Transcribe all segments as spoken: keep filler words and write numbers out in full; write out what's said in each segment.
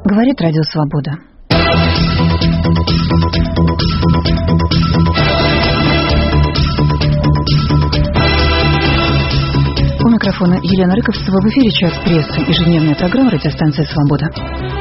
Говорит Радио Свобода. У микрофона Елена Рыковцева. В эфире «Час прессы», ежедневная программа радиостанции «Свобода».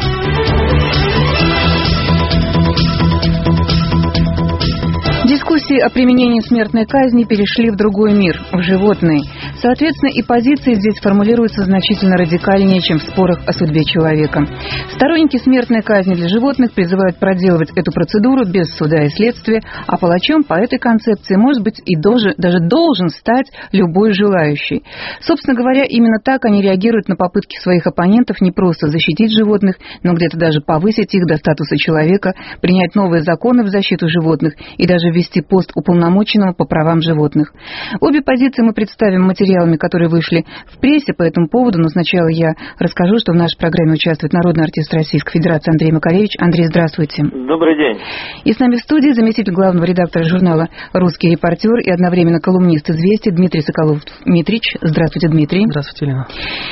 Дискуссии о применении смертной казни перешли в другой мир, в животный. Соответственно, и позиции здесь формулируются значительно радикальнее, чем в спорах о судьбе человека. Сторонники смертной казни для животных призывают проделывать эту процедуру без суда и следствия, а палачом по этой концепции, может быть, и должен, даже должен стать любой желающий. Собственно говоря, именно так они реагируют на попытки своих оппонентов не просто защитить животных, но где-то даже повысить их до статуса человека, принять новые законы в защиту животных и даже ввести пост уполномоченного по правам животных. Обе позиции мы представим материалами, которые вышли в прессе по этому поводу, но сначала я расскажу, что в нашей программе участвует народный артист Российской Федерации Андрей Макаревич. Андрей, здравствуйте. Добрый день. И с нами в студии заместитель главного редактора журнала «Русский репортер» и одновременно колумнист «Известий» Дмитрий Соколов-Митрич. Здравствуйте, Дмитрий. Здравствуйте, Елена.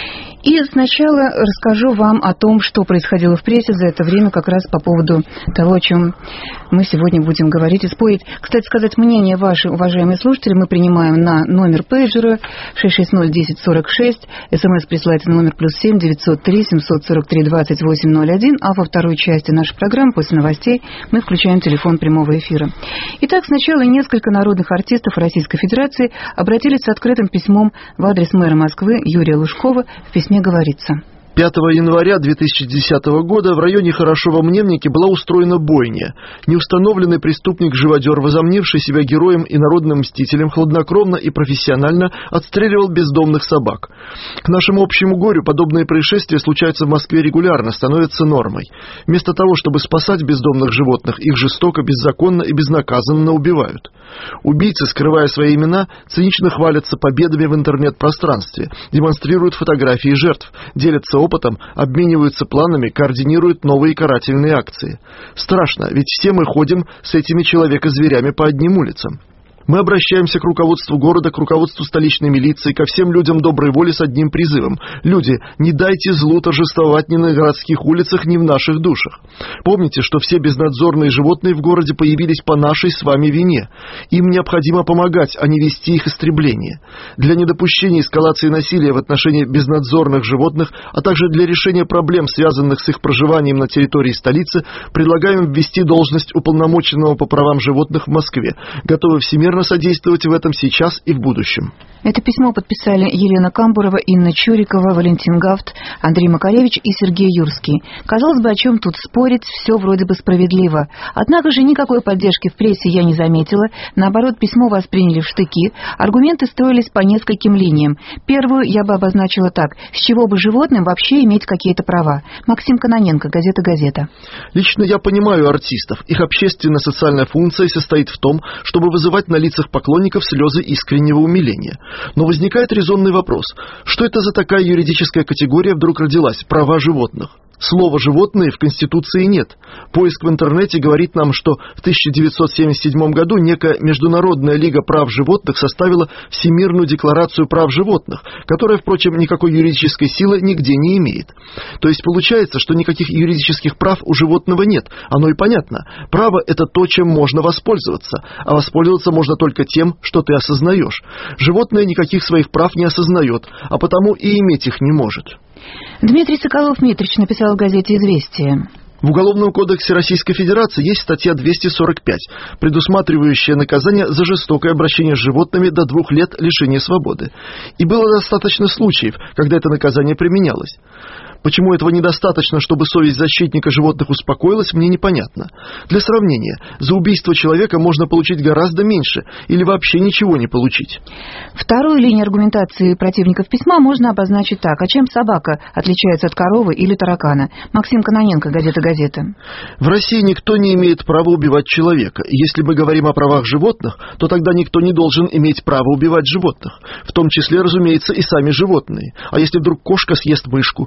И сначала расскажу вам о том, что происходило в прессе за это время, как раз по поводу того, о чем мы сегодня будем говорить и спорить. Кстати сказать, мнение ваше, уважаемые слушатели, мы принимаем на номер пейджера шесть шесть ноль десять сорок шесть. СМС присылайте на номер плюс семь девятьсот три семьсот сорок три двадцать восемь ноль один. А во второй части нашей программы, после новостей, мы включаем телефон прямого эфира. Итак, сначала несколько народных артистов Российской Федерации обратились с открытым письмом в адрес мэра Москвы Юрия Лужкова. В письме говорится: пятого января две тысячи десятого года в районе Хорошова-Мневники была устроена бойня. Неустановленный преступник-живодер, возомнивший себя героем и народным мстителем, хладнокровно и профессионально отстреливал бездомных собак. К нашему общему горю подобные происшествия случаются в Москве регулярно, становятся нормой. Вместо того, чтобы спасать бездомных животных, их жестоко, беззаконно и безнаказанно убивают. Убийцы, скрывая свои имена, цинично хвалятся победами в интернет-пространстве, демонстрируют фотографии жертв, делятся опытом, обмениваются планами, координируют новые карательные акции. Страшно, ведь все мы ходим с этими человека-зверями по одним улицам. Мы обращаемся к руководству города, к руководству столичной милиции, ко всем людям доброй воли с одним призывом. Люди, не дайте злу торжествовать ни на городских улицах, ни в наших душах. Помните, что все безнадзорные животные в городе появились по нашей с вами вине. Им необходимо помогать, а не вести их истребление. Для недопущения эскалации насилия в отношении безнадзорных животных, а также для решения проблем, связанных с их проживанием на территории столицы, предлагаем ввести должность уполномоченного по правам животных в Москве. Готовы всемирно содействовать в этом сейчас и в будущем. Это письмо подписали Елена Камбурова, Инна Чурикова, Валентин Гафт, Андрей Макаревич и Сергей Юрский. Казалось бы, о чем тут спорить, все вроде бы справедливо. Однако же никакой поддержки в прессе я не заметила. Наоборот, письмо восприняли в штыки. Аргументы строились по нескольким линиям. Первую я бы обозначила так: с чего бы животным вообще иметь какие-то права? Максим Кононенко, газета «Газета». Лично я понимаю артистов. Их общественно-социальная функция состоит в том, чтобы вызывать на лицах поклонников слезы искреннего умиления. Но возникает резонный вопрос: что это за такая юридическая категория вдруг родилась – права животных? Слова «животные» в Конституции нет. Поиск в интернете говорит нам, что в тысяча девятьсот семьдесят седьмом году некая Международная лига прав животных составила Всемирную декларацию прав животных, которая, впрочем, никакой юридической силы нигде не имеет. То есть получается, что никаких юридических прав у животного нет. Оно и понятно. Право – это то, чем можно воспользоваться. А воспользоваться можно только тем, что ты осознаешь. Животное никаких своих прав не осознает, а потому и иметь их не может. Дмитрий Соколов-Митрич написал в газете «Известия». В Уголовном кодексе Российской Федерации есть статья двести сорок пять, предусматривающая наказание за жестокое обращение с животными до двух лет лишения свободы. И было достаточно случаев, когда это наказание применялось. Почему этого недостаточно, чтобы совесть защитника животных успокоилась, мне непонятно. Для сравнения, за убийство человека можно получить гораздо меньше или вообще ничего не получить. Вторую линию аргументации противников письма можно обозначить так: а чем собака отличается от коровы или таракана? Максим Кононенко, газета «Газета». В России никто не имеет права убивать человека. Если мы говорим о правах животных, то тогда никто не должен иметь права убивать животных. В том числе, разумеется, и сами животные. А если вдруг кошка съест мышку, то у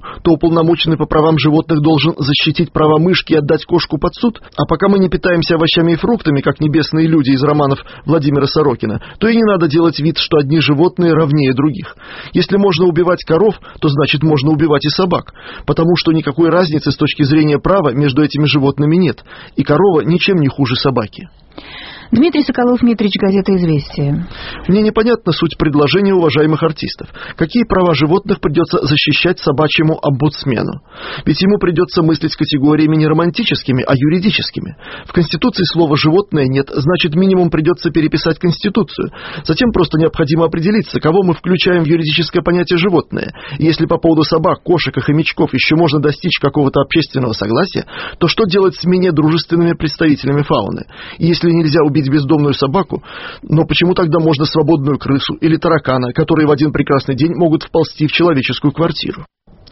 уполномоченный по правам животных должен защитить права мышки и отдать кошку под суд? А пока мы не питаемся овощами и фруктами, как небесные люди из романов Владимира Сорокина, то и не надо делать вид, что одни животные равнее других. Если можно убивать коров, то значит можно убивать и собак, потому что никакой разницы с точки зрения права между этими животными нет, и корова ничем не хуже собаки. Дмитрий Соколов-Митрич, газета «Известия». Мне непонятна суть предложения уважаемых артистов. Какие права животных придется защищать собачьему омбудсмену? Ведь ему придется мыслить категориями не романтическими, а юридическими. В Конституции слова «животное» нет, значит, минимум придется переписать Конституцию. Затем просто необходимо определиться, кого мы включаем в юридическое понятие «животное». И если по поводу собак, кошек и хомячков еще можно достичь какого-то общественного согласия, то что делать с менее дружественными представителями фауны? И если нельзя убить бездомную собаку, но почему тогда можно свободную крысу или таракана, которые в один прекрасный день могут вползти в человеческую квартиру?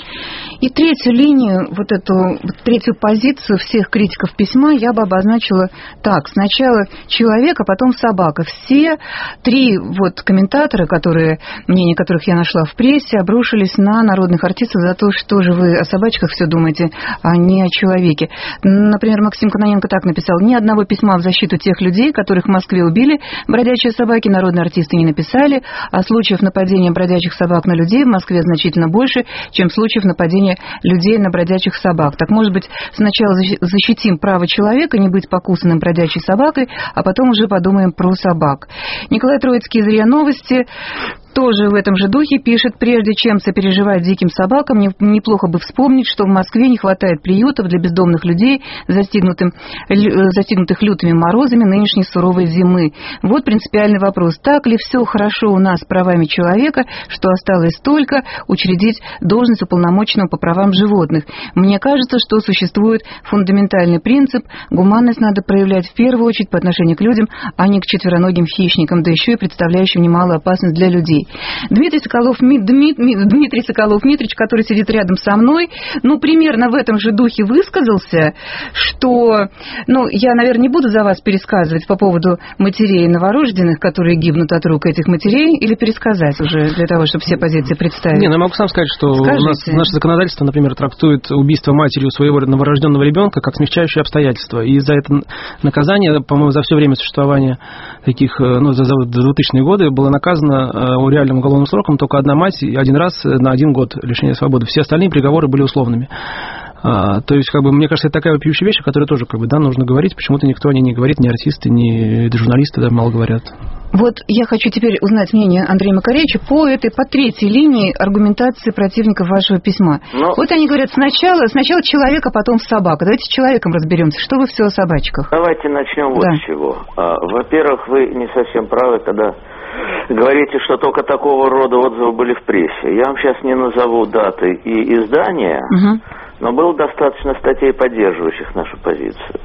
И третью линию, вот эту третью позицию всех критиков письма я бы обозначила так. Сначала человек, а потом собака. Все три вот комментатора, которые, мнение которых я нашла в прессе, обрушились на народных артистов за то, что же вы о собачках все думаете, а не о человеке. Например, Максим Кононенко так написал: ни одного письма в защиту тех людей, которых в Москве убили бродячие собаки, народные артисты не написали, а случаев нападения бродячих собак на людей в Москве значительно больше, чем случаев нападения людей на бродячих собак. Так, может быть, сначала защитим право человека не быть покусанным бродячей собакой, а потом уже подумаем про собак. Николай Троицкий из РИА Новости тоже в этом же духе пишет: прежде чем сопереживать диким собакам, неплохо бы вспомнить, что в Москве не хватает приютов для бездомных людей, застигнутым, застигнутых лютыми морозами нынешней суровой зимы. Вот принципиальный вопрос: так ли все хорошо у нас с правами человека, что осталось только учредить должность уполномоченного по правам животных? Мне кажется, что существует фундаментальный принцип: гуманность надо проявлять в первую очередь по отношению к людям, а не к четвероногим хищникам, да еще и представляющим немалую опасность для людей. Дмитрий Соколов, Дмитрий, Дмитрий Соколов-Митрич, который сидит рядом со мной, ну, примерно в этом же духе высказался, что, ну, я, наверное, не буду за вас пересказывать по поводу матерей новорожденных, которые гибнут от рук этих матерей, или пересказать уже для того, чтобы все позиции представить? Не, ну, я могу сам сказать, что Скажите. у нас наше законодательство, например, трактует убийство матерью своего новорожденного ребенка как смягчающее обстоятельство. И за это наказание, по-моему, за все время существования таких, ну, за двухтысячные годы было наказано реальным уголовным сроком только одна мать один раз на один год лишения свободы. Все остальные приговоры были условными. А, то есть, как бы, мне кажется, это такая вопиющая вещь, о которой тоже, как бы, да, нужно говорить. Почему-то никто о ней не говорит, ни артисты, ни журналисты, да, мало говорят. Вот я хочу теперь узнать мнение Андрея Макаревича по этой, по третьей линии аргументации противников вашего письма. Но... Вот они говорят: сначала, сначала человек, а потом собака. Давайте с человеком разберемся. Что вы все о собачках? Давайте начнем вот да. с чего. Во-первых, вы не совсем правы, когда говорите, что только такого рода отзывы были в прессе. Я вам сейчас не назову даты и издания, угу. но было достаточно статей, поддерживающих нашу позицию.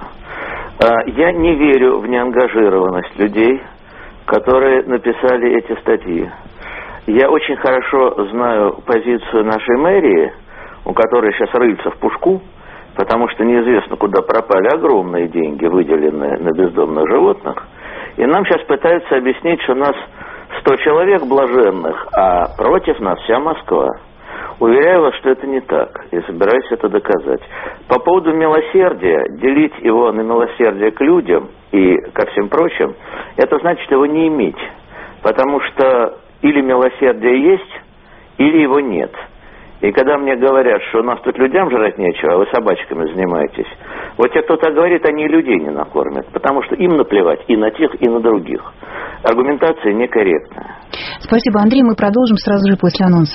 Я не верю в неангажированность людей, которые написали эти статьи. Я очень хорошо знаю позицию нашей мэрии, у которой сейчас рыльца в пушку, потому что неизвестно, куда пропали огромные деньги, выделенные на бездомных животных. И нам сейчас пытаются объяснить, что нас сто человек блаженных, а против нас вся Москва. Уверяю вас, что это не так, и собираюсь это доказать. По поводу милосердия, делить его на милосердие к людям и ко всем прочим, это значит его не иметь. Потому что или милосердие есть, или его нет. И когда мне говорят, что у нас тут людям жрать нечего, а вы собачками занимаетесь, вот те, кто так говорит, они и людей не накормят, потому что им наплевать и на тех, и на других. Аргументация некорректная. Спасибо, Андрей. Мы продолжим сразу же после анонса.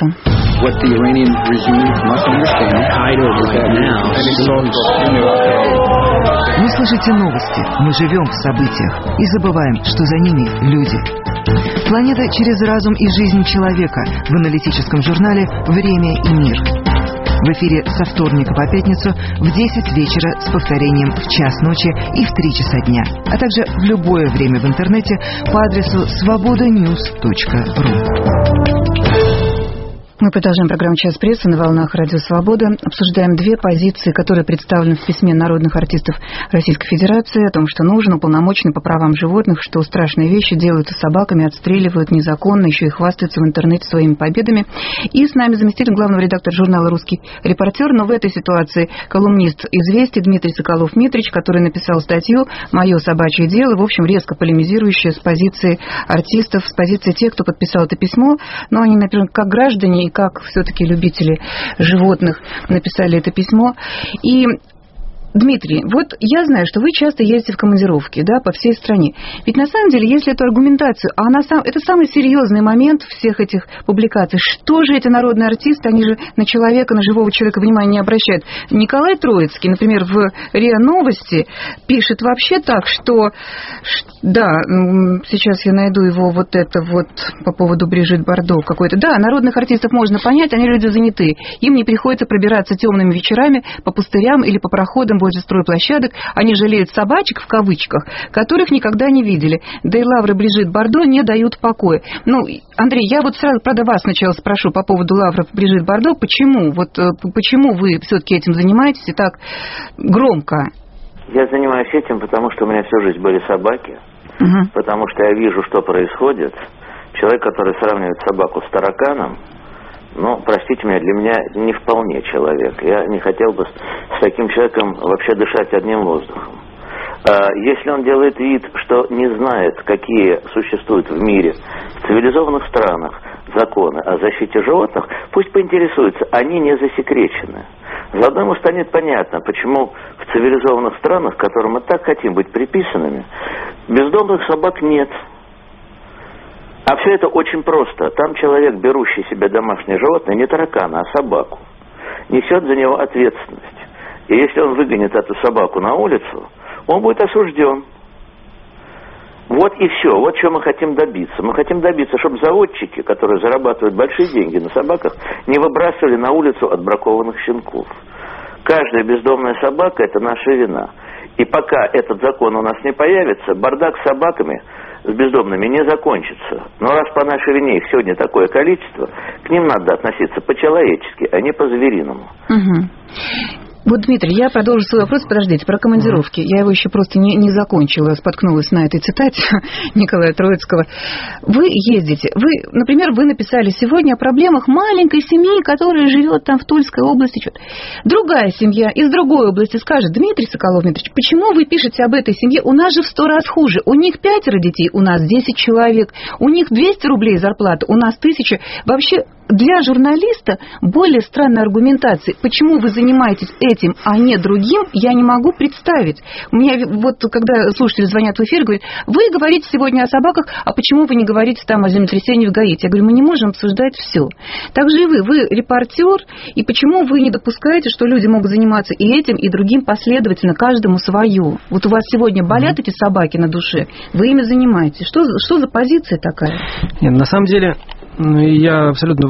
Вы слышите новости, мы живем в событиях и забываем, что за ними люди. Планета через разум и жизнь человека в аналитическом журнале «Время и мир». В эфире со вторника по пятницу в десять вечера с повторением в час ночи и в три часа дня, а также в любое время в интернете по адресу свобода ньюс точка ру. Мы продолжаем программу «Час прессы» на волнах Радио Свобода. Обсуждаем две позиции, которые представлены в письме народных артистов Российской Федерации о том, что нужен уполномоченный по правам животных, что страшные вещи делают с собаками, отстреливают незаконно, еще и хвастаются в интернете своими победами. И с нами заместитель главного редактора журнала «Русский репортер», но в этой ситуации колумнист «Известий» Дмитрий Соколов-Митрич, который написал статью «Мое собачье дело», в общем, резко полемизирующая с позиции артистов, с позиции тех, кто подписал это письмо. Но они, например, как граждане и как все-таки любители животных написали это письмо. И Дмитрий, вот я знаю, что вы часто ездите в командировки, да, по всей стране. Ведь на самом деле, если эту аргументацию, а она сам, это самый серьезный момент всех этих публикаций, что же эти народные артисты, они же на человека, на живого человека внимания не обращают. Николай Троицкий, например, в РИА Новости пишет вообще так, что, да, сейчас я найду его вот это вот по поводу Брижит Бардо какой-то. Да, народных артистов можно понять, они люди занятые. Им не приходится пробираться темными вечерами по пустырям или по проходам возле стройплощадок, они жалеют собачек, в кавычках, которых никогда не видели. Да и лавры Брижит Бардо не дают покоя. Ну, Андрей, я вот сразу, правда, вас сначала спрошу по поводу лавров Брижит Бардо. Почему? Вот почему вы все-таки этим занимаетесь и так громко? Я занимаюсь этим, потому что у меня всю жизнь были собаки, угу. Потому что я вижу, что происходит. Человек, который сравнивает собаку с тараканом, ну, простите меня, для меня не вполне человек. Я не хотел бы с таким человеком вообще дышать одним воздухом. Если он делает вид, что не знает, какие существуют в мире, в цивилизованных странах законы о защите животных, пусть поинтересуется, они не засекречены. Заодно ему станет понятно, почему в цивилизованных странах, к которым мы так хотим быть приписанными, бездомных собак нет. А все это очень просто. Там человек, берущий себе домашнее животное, не таракана, а собаку, несет за него ответственность. И если он выгонит эту собаку на улицу, он будет осужден. Вот и все. Вот что мы хотим добиться. Мы хотим добиться, чтобы заводчики, которые зарабатывают большие деньги на собаках, не выбрасывали на улицу отбракованных щенков. Каждая бездомная собака – это наша вина. И пока этот закон у нас не появится, бардак с собаками, с бездомными не закончится. Но раз по нашей вине их сегодня такое количество, к ним надо относиться по-человечески, а не по-звериному. Угу. Вот, Дмитрий, я продолжу свой вопрос. Подождите, про командировки. Я его еще просто не, не закончила, споткнулась на этой цитате Николая Троицкого. Вы ездите. Вы, например, вы написали сегодня о проблемах маленькой семьи, которая живет там в Тульской области. Что-то. Другая семья из другой области скажет: Дмитрий Соколов-Митрич, почему вы пишете об этой семье? У нас же в сто раз хуже. У них пятеро детей, у нас десять человек. У них двести рублей зарплата, у нас тысяча. Вообще, для журналиста более странной аргументации, почему вы занимаетесь этим, а не другим, я не могу представить. У меня вот, когда слушатели звонят в эфир, говорят: вы говорите сегодня о собаках, а почему вы не говорите там о землетрясении в Гаити? Я говорю: мы не можем обсуждать все. Так же и вы. Вы репортер, и почему вы не допускаете, что люди могут заниматься и этим, и другим последовательно, каждому свое? Вот у вас сегодня болят эти собаки на душе, вы ими занимаетесь. Что, что за позиция такая? Нет, на самом деле... Я абсолютно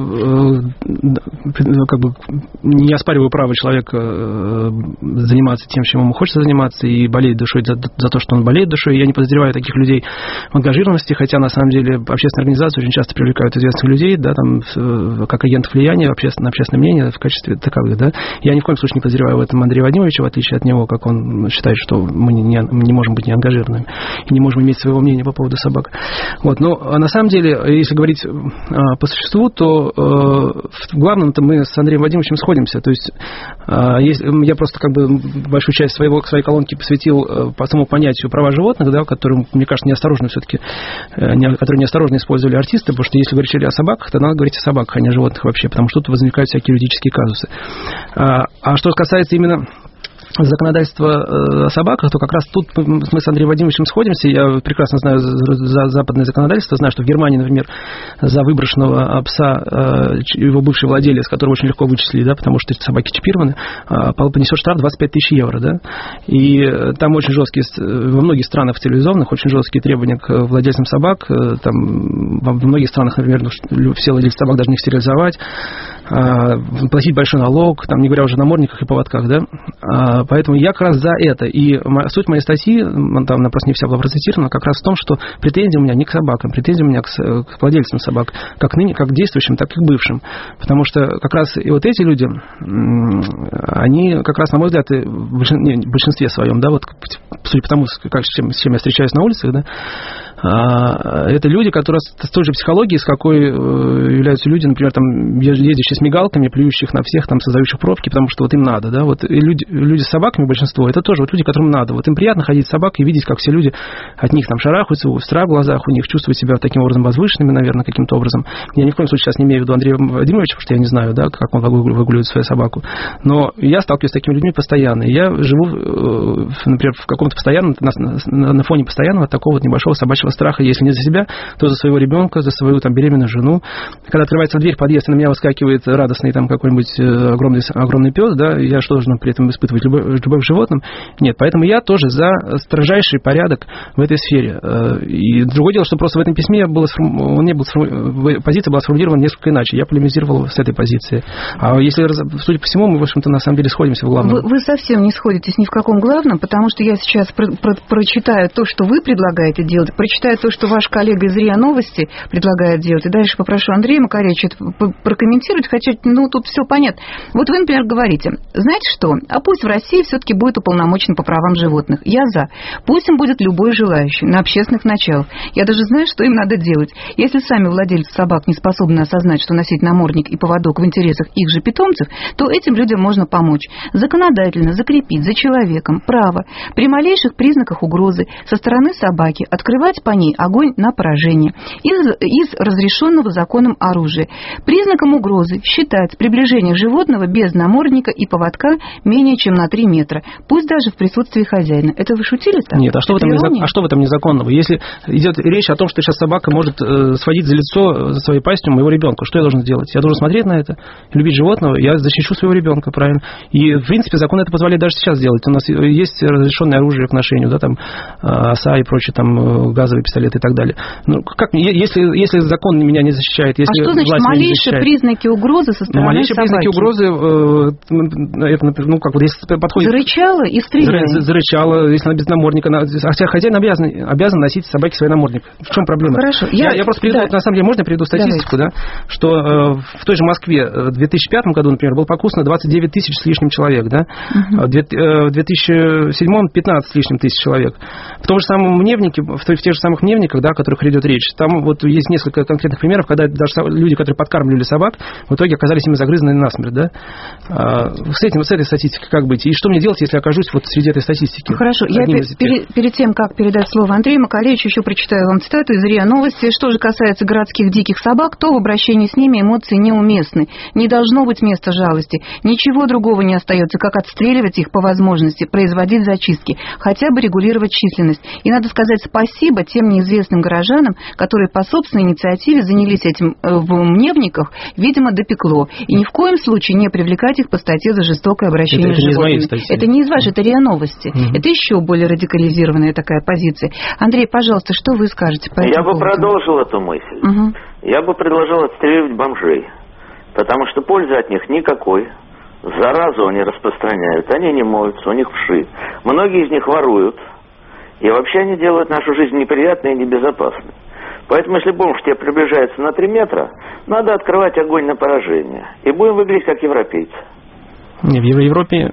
как бы не оспариваю право человека заниматься тем, чем ему хочется заниматься, и болеть душой за, за то, что он болеет душой. Я не подозреваю таких людей в ангажированности, хотя на самом деле общественные организации очень часто привлекают известных людей, да, там, как агентов влияния, общественное, общественное мнение в качестве таковых. Да. Я ни в коем случае не подозреваю в этом Андрея Вадимовича, в отличие от него, как он считает, что мы не, не можем быть неангажированными и не можем иметь своего мнения по поводу собак. Вот. Но на самом деле, если говорить по существу, то э, в главном-то мы с Андреем Вадимовичем сходимся. То есть э, если, я просто как бы большую часть своего, своей колонки посвятил э, по самому понятию права животных, да, которым, мне кажется, неосторожно все-таки, э, не, которые неосторожно использовали артисты, потому что если говорить о собаках, то надо говорить о собаках, а не о животных вообще, потому что тут возникают всякие юридические казусы. А, а что касается именно законодательство о собаках, то как раз тут мы с Андреем Вадимовичем сходимся. Я прекрасно знаю за западное законодательство, знаю, что в Германии, например, за выброшенного пса его бывший владелец, которого очень легко вычислили, да, потому что эти собаки чипированы, понесет штраф двадцать пять тысяч евро. Да? И там очень жесткие, во многих странах цивилизованных, очень жесткие требования к владельцам собак. Там, во многих странах, например, все владельцы собак должны их стерилизовать. платить большой налог, там, не говоря уже о намордниках и поводках, да. Поэтому я как раз за это. И суть моей статьи, там она просто не вся была процитирована, как раз в том, что претензии у меня не к собакам, претензии у меня к, к владельцам собак, как ныне, как действующим, так и к бывшим. Потому что как раз и вот эти люди, они как раз, на мой взгляд, в большинстве своем, да, вот судя по тому, как, с, чем, с чем я встречаюсь на улицах, да, это люди, которые с той же психологией, с какой являются люди, например, там, ездящие с мигалками, плюющих на всех, там, создающих пробки, потому что вот им надо, да, вот и люди, люди с собаками, большинство, это тоже вот люди, которым надо, вот им приятно ходить с собакой и видеть, как все люди от них там шарахаются, страх в глазах у них, чувствуют себя таким образом возвышенными, наверное, каким-то образом. Я ни в коем случае сейчас не имею в виду Андрея Владимировича, потому что я не знаю, да, как он выгуливает свою собаку, но я сталкиваюсь с такими людьми постоянно, и я живу, например, в каком-то постоянном, на, на, на фоне постоянного такого вот небольшого собачьего страха, если не за себя, то за своего ребенка, за свою там беременную жену. Когда открывается дверь подъезда, на меня выскакивает радостный там какой-нибудь огромный, огромный пес, да, я что должен при этом испытывать любовь, любовь к животным? Нет, поэтому я тоже за строжайший порядок в этой сфере. И другое дело, что просто в этом письме было, он не был, позиция была сформулирована несколько иначе. Я полемизировал с этой позиции. А если, судя по всему, мы, в общем-то, на самом деле сходимся в главном. Вы, вы совсем не сходитесь ни в каком главном, потому что я сейчас про, про, прочитаю то, что вы предлагаете делать, прочитаю то, что ваш коллега из РИА Новости предлагает делать, и дальше попрошу Андрея Макаревича прокомментировать, хотя, ну, тут все понятно. Вот вы, например, говорите, знаете что, а пусть в России все-таки будет уполномочен по правам животных. Я за. Пусть им будет любой желающий, на общественных началах. Я даже знаю, что им надо делать. Если сами владельцы собак не способны осознать, что носить намордник и поводок в интересах их же питомцев, то этим людям можно помочь. Законодательно закрепить за человеком право при малейших признаках угрозы со стороны собаки открывать по ней огонь на поражение из, из разрешенного законом оружия. Признаком угрозы считать приближение животного без намордника и поводка менее чем на три метра, пусть даже в присутствии хозяина. Это вы шутили так? Нет, а что, в этом, незак... а что в этом незаконного? Если идет речь о том, что сейчас собака может э, сводить за лицо за своей пастью моего ребенка, что я должен сделать? Я должен смотреть на это, любить животного, я защищу своего ребенка, правильно? И, в принципе, закон это позволяет даже сейчас делать. У нас есть разрешенное оружие к ношению, да, там, ОСА и прочие, там, газовые пистолеты и так далее. Ну, как, если, если закон меня не защищает, если а что значит малейшие признаки угрозы со стороны ну, малейшие собаки? Малейшие признаки угрозы, это, ну, как вот, если подходит... Зарычала и стреляет. Зарычала, если она без намордника. Хотя хозяин обязан, обязан носить собаке свой намордник. В чем проблема? Хорошо. Я, я, я просто приведу, да. на самом деле, можно я приведу статистику, да, что э, в той же Москве в две тысячи пятом году, например, было покусано двадцать девять тысяч с лишним человек, да, угу. в две тысячи седьмом пятнадцать с лишним тысяч человек. В том же самом Мневнике, в, в тех же самых Мневниках, да, о которых идет речь, там вот есть несколько конкретных примеров, когда даже люди, которые подкармливали собак, в итоге оказались ими загрызаны насмерть, да. А, с этим, с этой статистикой как быть? И что мне делать, если окажусь вот среди этой статистики? Хорошо, я перед, перед тем, как передать слово Андрею Макаревичу, еще прочитаю вам цитату из РИА Новости. Что же касается городских диких собак, то в обращении с ними эмоции неуместны. Не должно быть места жалости. Ничего другого не остается, как отстреливать их по возможности, производить зачистки, хотя бы регулировать численность. И надо сказать спасибо тем неизвестным горожанам, которые по собственной инициативе занялись этим в Мневниках, видимо, допекло. И ни в коем случае не привлекать их по статье за жестокое обращение это, с животными. Это, это не из вашей, это РИА Новости. Угу. Это еще более радикализированная такая позиция. Андрей, пожалуйста, что вы скажете по этому Я поводу? бы продолжил эту мысль. Угу. Я бы предложил отстреливать бомжей, потому что пользы от них никакой. Заразу они распространяют, они не моются, у них вши. Многие из них воруют, и вообще они делают нашу жизнь неприятной и небезопасной. Поэтому, если бомж тебе приближается на три метра, надо открывать огонь на поражение. И будем выглядеть как европейцы. Не, в Европе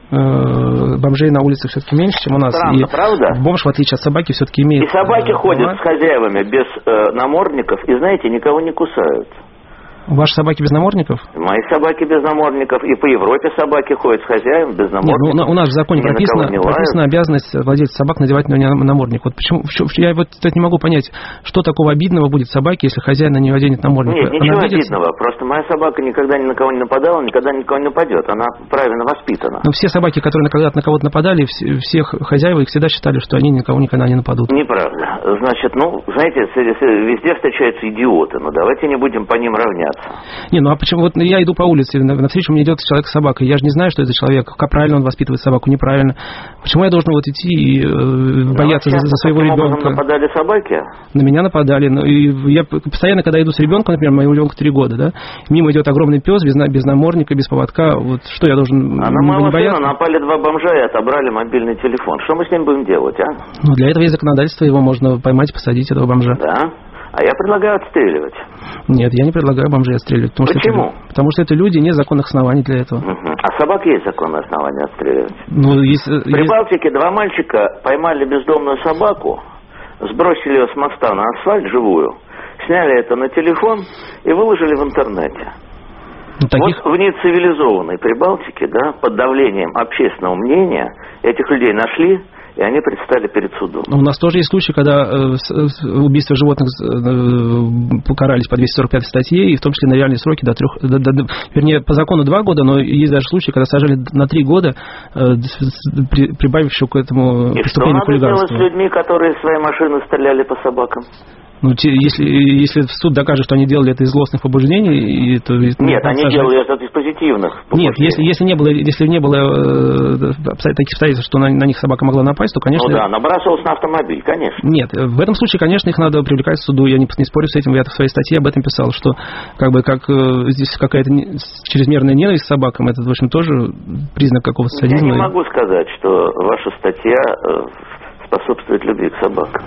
э, бомжей на улицах все-таки меньше, чем у нас. Странно, и правда? Бомж, в отличие от собаки, все-таки имеет... И собаки э, ходят права. с хозяевами без э, намордников, и, знаете, никого не кусают. Ваши собаки без намордников? Мои собаки без намордников. И по Европе собаки ходят с хозяевами без намордников. Нет, ну, у нас в законе прописана, прописана обязанность владельца собак надевать на нее намордник. Вот почему, я вот не могу понять, что такого обидного будет собаке, если хозяин на нее оденет намордник. Нет, ничего Она обидного. Просто моя собака никогда ни на кого не нападала, никогда никого не нападет. Она правильно воспитана. Но все собаки, которые когда-то на кого-то нападали, всех хозяева их всегда считали, что они никого никогда не нападут. Неправда. Значит, ну, знаете, везде встречаются идиоты, но давайте не будем по ним равняться. бояться. Не, ну а почему? Вот я иду по улице, навстречу мне идет человек с собакой, я же не знаю, что это человек, как правильно он воспитывает собаку, неправильно. Почему я должен вот идти и э, бояться за, за своего ребенка? Нападали собаки? На меня нападали. Ну, и я постоянно, когда иду с ребенком, например, моему ребенку три года, да, мимо идет огромный пес без, без намордника, без поводка. Вот что я должен а не, на моего не бояться? сына напали два бомжа и отобрали мобильный телефон. Что мы с ним будем делать, а? Ну, для этого есть законодательство, его можно поймать, посадить, этого бомжа. Да? А я предлагаю отстреливать. Нет, я не предлагаю бомжей отстреливать. Потому Почему? Что это, потому что это люди, нет законных оснований для этого. Угу. А собак есть законные основания отстреливать? Ну, есть, В Прибалтике есть... два мальчика поймали бездомную собаку, сбросили ее с моста на асфальт живую, сняли это на телефон и выложили в интернете. Ну, таких... Вот в нецивилизованной Прибалтике, да, под давлением общественного мнения, этих людей нашли, и они предстали перед судом. У нас тоже есть случаи, когда э, убийства животных э, покарались по двести сорок пятой статье, и в том числе на реальные сроки до трех, до, до, до, вернее, по закону два года, но есть даже случаи, когда сажали на три года, э, при, прибавившую к этому и преступлению хулиганства. И что надо делать с людьми, которые из своей машины стреляли по собакам? Ну, те, если, если суд докажет, что они делали это из злостных побуждений, то... Нет, ну, они сажать. делали это из позитивных побуждений. Нет, если, если не было, если не было э, таких обстоятельств, что на, на них собака могла напасть, то, конечно... Ну да, набрасывался на автомобиль, конечно. Нет, в этом случае, конечно, их надо привлекать к суду. Я не, не спорю с этим, я в своей статье об этом писал, что как бы как э, здесь какая-то не, чрезмерная ненависть к собакам, это, в общем, тоже признак какого-то садизма. Я не могу сказать, что ваша статья э, способствует любви к собакам.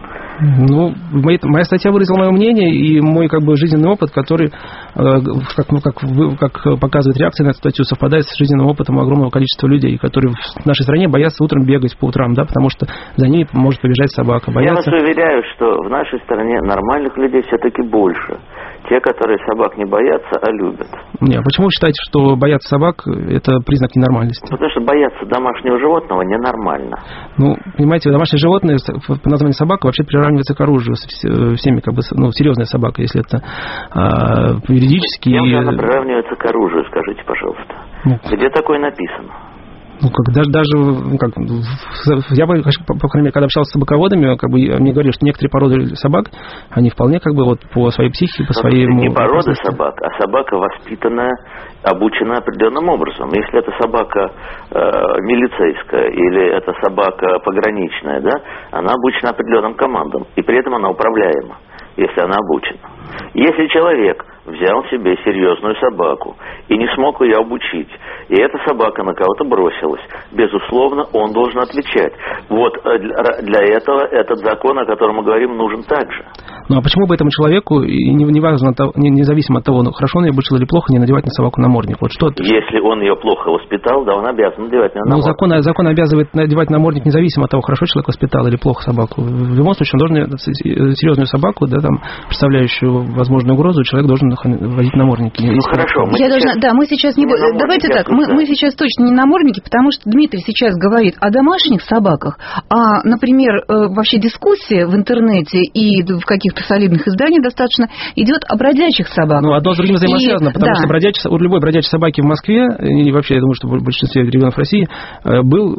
Ну, моя статья выразила мое мнение и мой как бы жизненный опыт, который, как, ну, как, как показывает реакция на эту статью, совпадает с жизненным опытом огромного количества людей, которые в нашей стране боятся утром бегать по утрам, да, потому что за ними может побежать собака. Боятся... Я вас уверяю, что в нашей стране нормальных людей все-таки больше. Те, которые собак не боятся, а любят. Не, а почему вы считаете, что бояться собак – это признак ненормальности? Потому что бояться домашнего животного ненормально. Ну, понимаете, домашнее животное по названию собака вообще приравнивается к оружию всеми, как бы, ну, серьезная собака, если это а, юридически. Кем же она приравнивается к оружию, скажите, пожалуйста? Ну, где такое написано? Ну, как, даже, даже ну, как, я, по крайней мере, когда общался с собаководами, как бы, мне говорили, что некоторые породы собак, они вполне, как бы, вот, по своей психике, по своей... Не породы собак, а собака воспитанная, обучена определенным образом. Если это собака э, милицейская или это собака пограничная, да, она обучена определенным командам, и при этом она управляема, если она обучена. Если человек взял себе серьезную собаку и не смог ее обучить, и эта собака на кого-то бросилась, безусловно, он должен отвечать. Вот для этого этот закон, о котором мы говорим, нужен также. Ну а почему бы этому человеку, неважно, независимо от того, хорошо он ее обучил или плохо, не надевать на собаку намордник? Вот что? Если он ее плохо воспитал, да, он обязан надевать на намордник. Ну, закон, закон обязывает надевать намордник независимо от того, хорошо человек воспитал или плохо собаку. В любом случае, он должен серьезную собаку, да, там, представляющую возможную угрозу, человек должен водить намордники. Ну, хорошо. Я сейчас... должна... Да, мы сейчас не будем... Давайте так, мы, мы сейчас точно не намордники, потому что Дмитрий сейчас говорит о домашних собаках, а, например, вообще дискуссия в интернете и в каких-то солидных изданиях достаточно идет о бродячих собаках. Ну, одно с другим взаимосвязано, и... потому да. что бродячий, у любой бродячей собаки в Москве, и вообще, я думаю, что в большинстве регионов России, был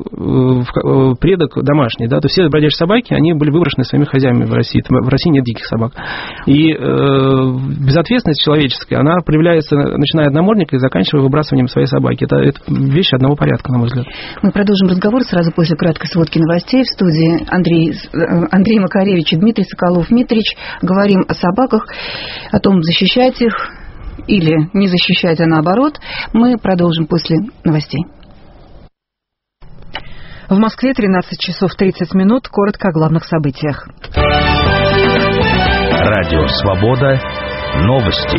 предок домашний, да, то есть все бродячие собаки, они были выброшены своими хозяевами в России. В России нет диких собак. И э, безответственность человеческая, она проявляется, начиная от намордника и заканчивая выбрасыванием своей собаки. Это, это вещи одного порядка, на мой взгляд. Мы продолжим разговор сразу после краткой сводки новостей. В студии Андрей, Андрей Макаревич и Дмитрий Соколов-Митрич. Говорим о собаках, о том, защищать их или не защищать, а наоборот. Мы продолжим после новостей. В Москве тринадцать часов тридцать минут. Коротко о главных событиях. Радио «Свобода». Новости.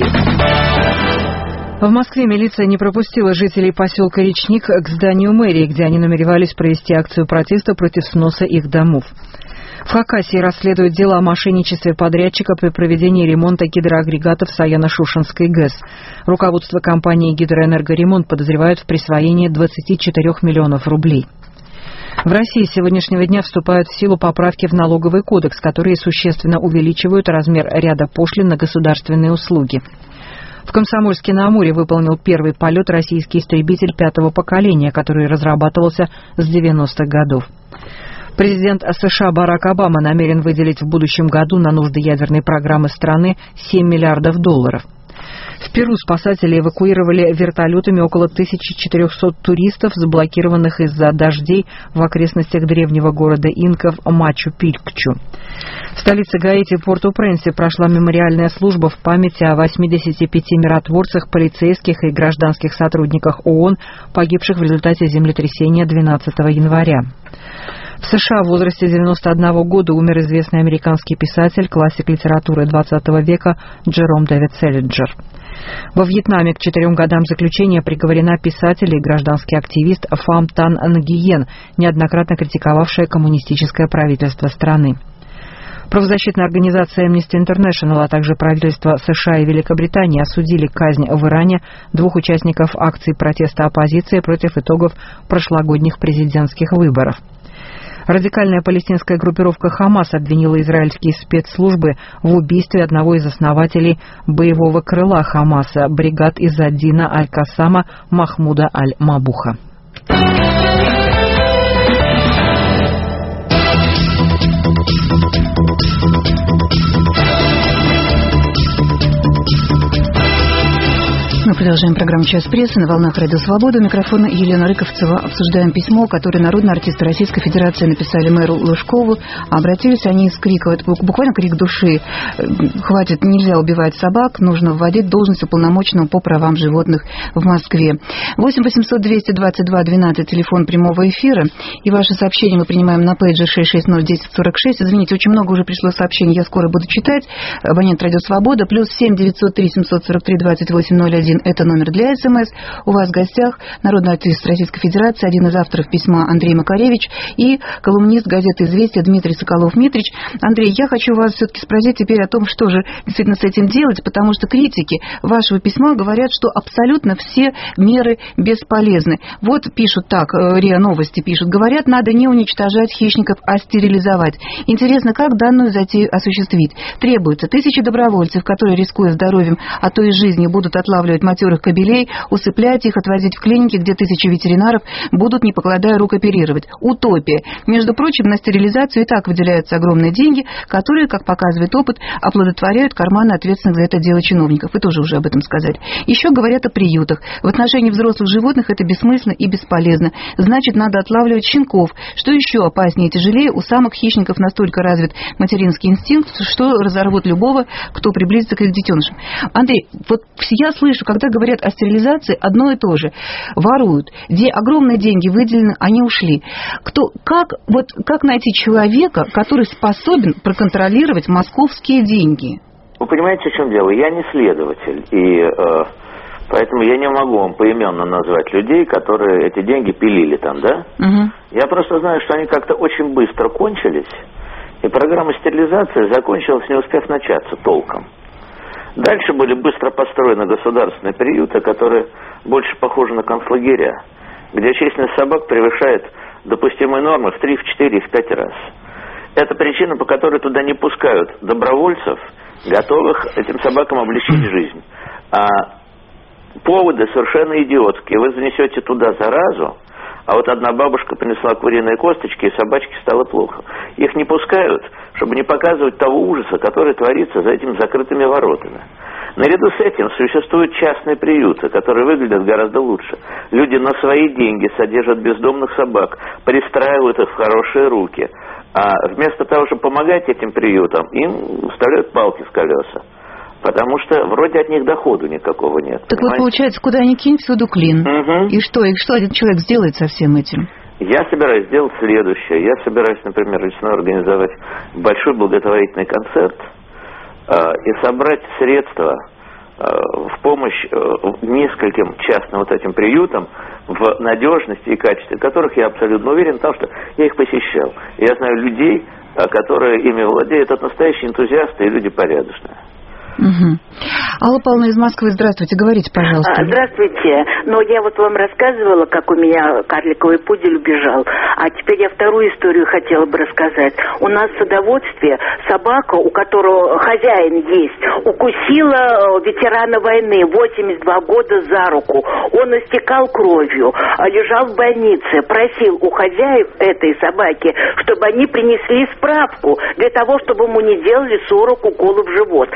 В Москве милиция не пропустила жителей поселка Речник к зданию мэрии, где они намеревались провести акцию протеста против сноса их домов. В Хакасии расследуют дело о мошенничестве подрядчика при проведении ремонта гидроагрегатов Саяно-Шушенской ГЭС. Руководство компании «Гидроэнергоремонт» подозревают в присвоении двадцати четырёх миллионов рублей. В России с сегодняшнего дня вступают в силу поправки в налоговый кодекс, которые существенно увеличивают размер ряда пошлин на государственные услуги. В Комсомольске-на-Амуре выполнил первый полет российский истребитель пятого поколения, который разрабатывался с девяностых годов. Президент США Барак Обама намерен выделить в будущем году на нужды ядерной программы страны семь миллиардов долларов. В В Перу спасатели эвакуировали вертолетами около тысячи четырехсот туристов, заблокированных из-за дождей в окрестностях древнего города инков Мачу-Пикчу. В столице Гаити, Порт-о-Пренсе, прошла мемориальная служба в память о восьмидесяти пяти миротворцах, полицейских и гражданских сотрудниках ООН, погибших в результате землетрясения двенадцатого января. В США в возрасте девяноста одного года умер известный американский писатель, классик литературы двадцатого века Джером Дэвид Селлинджер. Во Вьетнаме к четырем годам заключения приговорена писатель и гражданский активист Фам Тан Нгиен, неоднократно критиковавшая коммунистическое правительство страны. Правозащитная организация Amnesty International, а также правительства США и Великобритании осудили казнь в Иране двух участников акций протеста оппозиции против итогов прошлогодних президентских выборов. Радикальная палестинская группировка «Хамас» обвинила израильские спецслужбы в убийстве одного из основателей боевого крыла «Хамаса» бригад Изз-ад-Дина аль-Кассама Махмуда аль-Мабуха. Мы продолжаем программу «Час прессы» на волнах Радио Свобода. Микрофон Елена Рыковцева. Обсуждаем письмо, которое народные артисты Российской Федерации написали мэру Лужкову. Обратились они с криком, это буквально крик души: «Хватит, нельзя убивать собак, нужно вводить должность уполномоченного по правам животных в Москве». восемь восемьсот двести двадцать два двенадцать, телефон прямого эфира. И ваши сообщения мы принимаем на пейджер шесть шесть ноль десять сорок шесть. Извините, очень много уже пришло сообщений, я скоро буду читать. Абонент Радио Свобода. Плюс семь девятьсот три семьсот сорок три двадцать восемь ноль один. Это номер для СМС. У вас в гостях народный артист Российской Федерации, один из авторов письма Андрей Макаревич и колумнист газеты «Известия» Дмитрий Соколов-Митрич. Андрей, я хочу вас все-таки спросить теперь о том, что же действительно с этим делать, потому что критики вашего письма говорят, что абсолютно все меры бесполезны. Вот пишут так, РИА Новости пишут, говорят, надо не уничтожать хищников, а стерилизовать. Интересно, как данную затею осуществить? Требуется тысячи добровольцев, которые, рискуя здоровьем, а то и жизнью, будут отлавливать матерых кобелей, усыплять их, отвозить в клиники, где тысячи ветеринаров будут, не покладая рук, оперировать. Утопия. Между прочим, на стерилизацию и так выделяются огромные деньги, которые, как показывает опыт, оплодотворяют карманы ответственных за это дело чиновников. Вы тоже уже об этом сказали. Еще говорят о приютах. В отношении взрослых животных это бессмысленно и бесполезно. Значит, надо отлавливать щенков. Что еще опаснее и тяжелее, у самых хищников настолько развит материнский инстинкт, что разорвут любого, кто приблизится к их детенышам. Андрей, вот я слышу, когда говорят о стерилизации, одно и то же. Воруют. Где огромные деньги выделены, они ушли. Кто, как, вот, как найти человека, который способен проконтролировать московские деньги? Вы понимаете, в чем дело? Я не следователь, и э, поэтому я не могу вам поименно назвать людей, которые эти деньги пилили там, да? Угу. Я просто знаю, что они как-то очень быстро кончились, и программа стерилизации закончилась, не успев начаться толком. Дальше были быстро построены государственные приюты, которые больше похожи на концлагеря, где численность собак превышает допустимые нормы в три, в четыре, в пять раз. Это причина, по которой туда не пускают добровольцев, готовых этим собакам облегчить жизнь. А поводы совершенно идиотские. Вы занесете туда заразу, а вот одна бабушка принесла куриные косточки, и собачке стало плохо. Их не пускают, чтобы не показывать того ужаса, который творится за этими закрытыми воротами. Наряду с этим существуют частные приюты, которые выглядят гораздо лучше. Люди на свои деньги содержат бездомных собак, пристраивают их в хорошие руки. А вместо того, чтобы помогать этим приютам, им вставляют палки в колеса. Потому что вроде от них доходу никакого нет. Так понимаете? Вот получается, куда ни кинь, всюду клин. Угу. И что? И что один человек сделает со всем этим? Я собираюсь сделать следующее. Я собираюсь, например, весной организовать большой благотворительный концерт э, и собрать средства э, в помощь э, нескольким частным вот этим приютам в надежности и качестве, которых я абсолютно уверен, потому что я их посещал. Я знаю людей, которые ими владеют, это настоящие энтузиасты и люди порядочные. Угу. Алла Павловна из Москвы, здравствуйте, говорите, пожалуйста. А, здравствуйте. Ну, я вот вам рассказывала, как у меня карликовый пудель убежал, а теперь я вторую историю хотела бы рассказать. У нас в садоводстве собака, у которого хозяин есть, укусила ветерана войны, восемьдесят два года, за руку. Он истекал кровью, лежал в больнице, просил у хозяев этой собаки, чтобы они принесли справку для того, чтобы ему не делали сорок уколов в живот.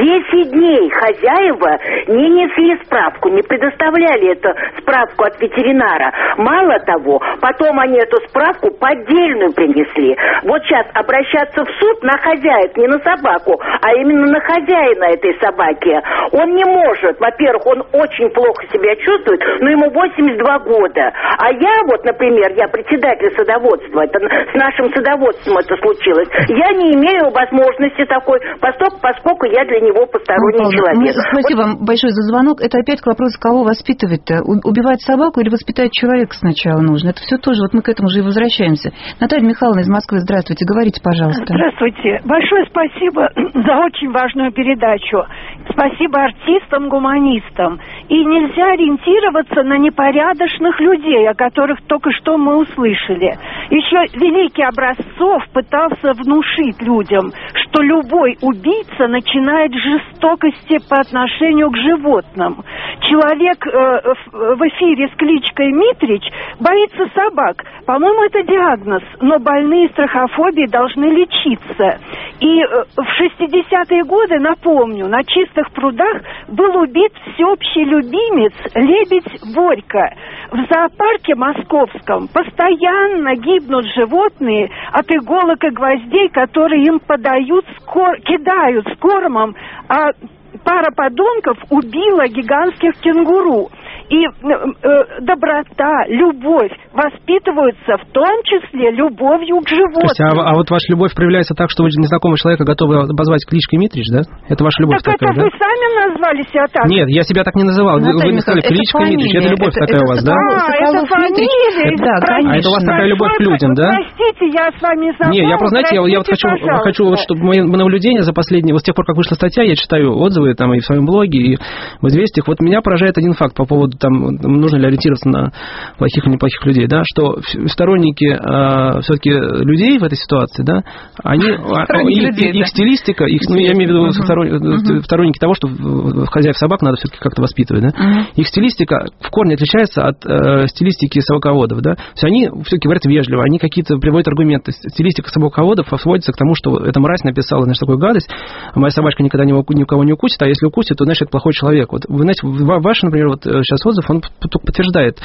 десять дней хозяева не несли справку, не предоставляли эту справку от ветеринара. Мало того, потом они эту справку поддельную принесли. Вот сейчас обращаться в суд на хозяев, не на собаку, а именно на хозяина этой собаки. Он не может. Во-первых, он очень плохо себя чувствует, но ему восемьдесят два года. А я вот, например, я председатель садоводства, это с нашим садоводством это случилось. Я не имею возможности такой, поскольку, поскольку я для него посторонний ну, человек. Ну, спасибо вот. вам большое за звонок. Это опять к вопросу, кого воспитывать-то? Убивать собаку или воспитать человека сначала нужно? Это все тоже, вот мы к этому же и возвращаемся. Наталья Михайловна из Москвы, здравствуйте, говорите, пожалуйста. Здравствуйте. Большое спасибо за очень важную передачу. Спасибо артистам-гуманистам. И нельзя ориентироваться на непорядочных людей, о которых только что мы услышали. Еще великий Образцов пытался внушить людям, что любой убийца начинает с жестокости по отношению к животным. Человек э, в эфире с кличкой Митрич боится собак. По-моему, это диагноз, но больные страхофобией должны лечиться. И э, в шестидесятые годы, напомню, на Чистых прудах был убит всеобщий любимец лебедь Борька. В зоопарке московском постоянно гибнут животные от иголок и гвоздей, которые им подают, скор... кидают с кормом, а пара подонков убила гигантских кенгуру. И э, э, доброта, любовь воспитываются в том числе любовью к животным. То есть, а, а вот ваша любовь проявляется так, что вы незнакомого человека готовы обозвать кличкой Митрич, да? Это ваша любовь так такая, это да? вы сами назвали себя так? Нет, я себя так не называл. Вы, вы не сказали кличка Митрич, это любовь это, такая это, у вас, это, да? А, это фамилия? Да, конечно. А это у вас такая любовь к людям, да? Простите, я с вами забыла. Не, я просто, знаете, я, я вот хочу, хочу вот, чтобы мои наблюдения за последние, вот с тех пор, как вышла статья, я читаю отзывы там и в своем блоге, и в «Известиях». Вот меня поражает один факт по поводу, там, нужно ли ориентироваться на плохих и неплохих людей, да, что сторонники э, все-таки людей в этой ситуации, да, они, их, людей, их, да. их стилистика, их, ну, я имею в виду uh-huh. сторон, uh-huh. сторонники того, что хозяев собак надо все-таки как-то воспитывать, да, uh-huh. их стилистика в корне отличается от э, стилистики собаководов, да, то есть они все-таки говорят вежливо, они какие-то приводят аргументы. Стилистика собаководов сводится к тому, что эта мразь написала, значит, такую гадость, моя собачка никогда никого не укусит, а если укусит, то, значит, это плохой человек. Вот, вы знаете, ваш, например, вот сейчас отзыв, он подтверждает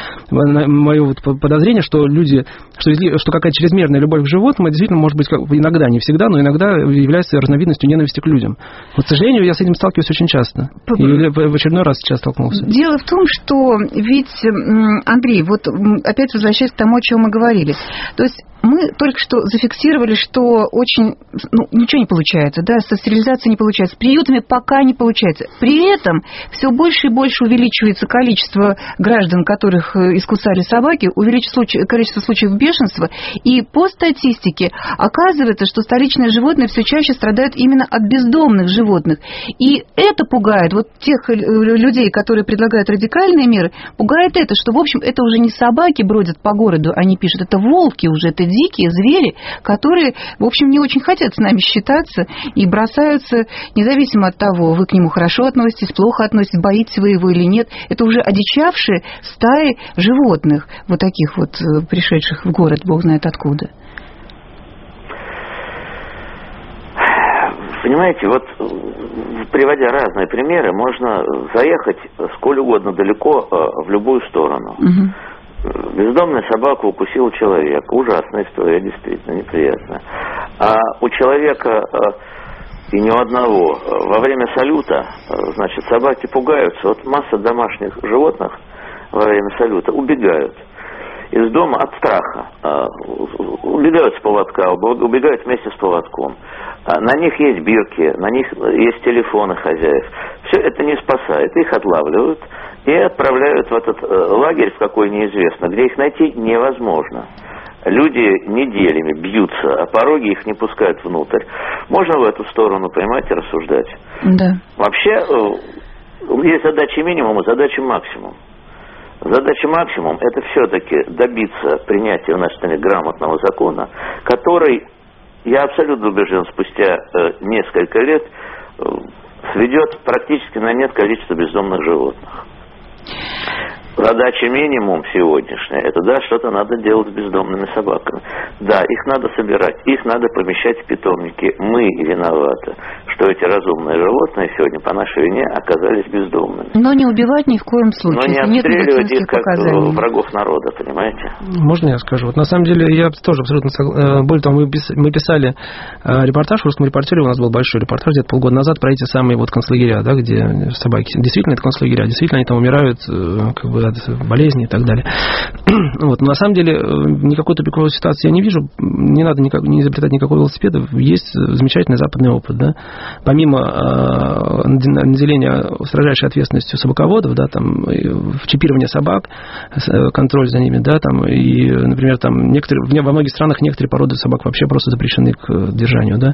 мое вот подозрение, что люди, что, что какая-то чрезмерная любовь к животным, это действительно может быть как, иногда, не всегда, но иногда является разновидностью ненависти к людям. Вот, к сожалению, я с этим сталкиваюсь очень часто. И в очередной раз сейчас столкнулся. Дело в том, что ведь, Андрей, вот опять возвращаясь к тому, о чем мы говорили, то есть мы только что зафиксировали, что очень, ну, ничего не получается, да, со стерилизацией не получается, с приютами пока не получается. При этом все больше и больше увеличивается количество граждан, которых искусали собаки, увеличивается количество случаев бешенства, и по статистике оказывается, что столичные животные все чаще страдают именно от бездомных животных. И это пугает вот тех людей, которые предлагают радикальные меры, пугает это, что, в общем, это уже не собаки бродят по городу, они пишут, это волки уже, это дикие звери, которые, в общем, не очень хотят с нами считаться и бросаются, независимо от того, вы к нему хорошо относитесь, плохо относитесь, боитесь вы его или нет. Это уже одичавшие стаи животных, вот таких вот пришедших в город, бог знает откуда. Понимаете, вот приводя разные примеры, можно заехать сколь угодно далеко в любую сторону. Угу. Бездомная собака укусил человека. Ужасная история, действительно неприятная. А у человека, и не у одного, во время салюта, значит, собаки пугаются. Вот масса домашних животных во время салюта убегают из дома от страха. Убегают с поводка, убегают вместе с поводком. На них есть бирки, на них есть телефоны хозяев. Все это не спасает. Их отлавливают и отправляют в этот лагерь, в какой неизвестно, где их найти невозможно. Люди неделями бьются, а пороги их не пускают внутрь. Можно в эту сторону, понимаете, рассуждать? Да. Вообще, есть задача минимум и задача максимум. Задача максимум – это все-таки добиться принятия в нашей стране грамотного закона, который, я абсолютно убежден, спустя э, несколько лет э, сведет практически на нет количество бездомных животных. задача минимум сегодняшняя, это, да, что-то надо делать с бездомными собаками. Да, их надо собирать, их надо помещать в питомники. Мы виноваты, что эти разумные животные сегодня по нашей вине оказались бездомными. Но не убивать ни в коем случае. Но не обстреливать их как показаний. Врагов народа, понимаете? Можно я скажу? Вот на самом деле я тоже абсолютно согласен. Более того, мы писали репортаж в «Русском репортере», у нас был большой репортаж где-то полгода назад про эти самые вот концлагеря, да, где собаки. Действительно, это концлагеря, действительно, они там умирают как бы от болезней и так далее. Вот. Но на самом деле никакой тупиковой ситуации я не вижу. Не надо никак, не изобретать никакого велосипеда. Есть замечательный западный опыт. Да? Помимо э, наделения строжайшей ответственностью собаководов, да, там, чипирование собак, контроль за ними, да, там, и, например, там, некоторые, во многих странах некоторые породы собак вообще просто запрещены к держанию. Да?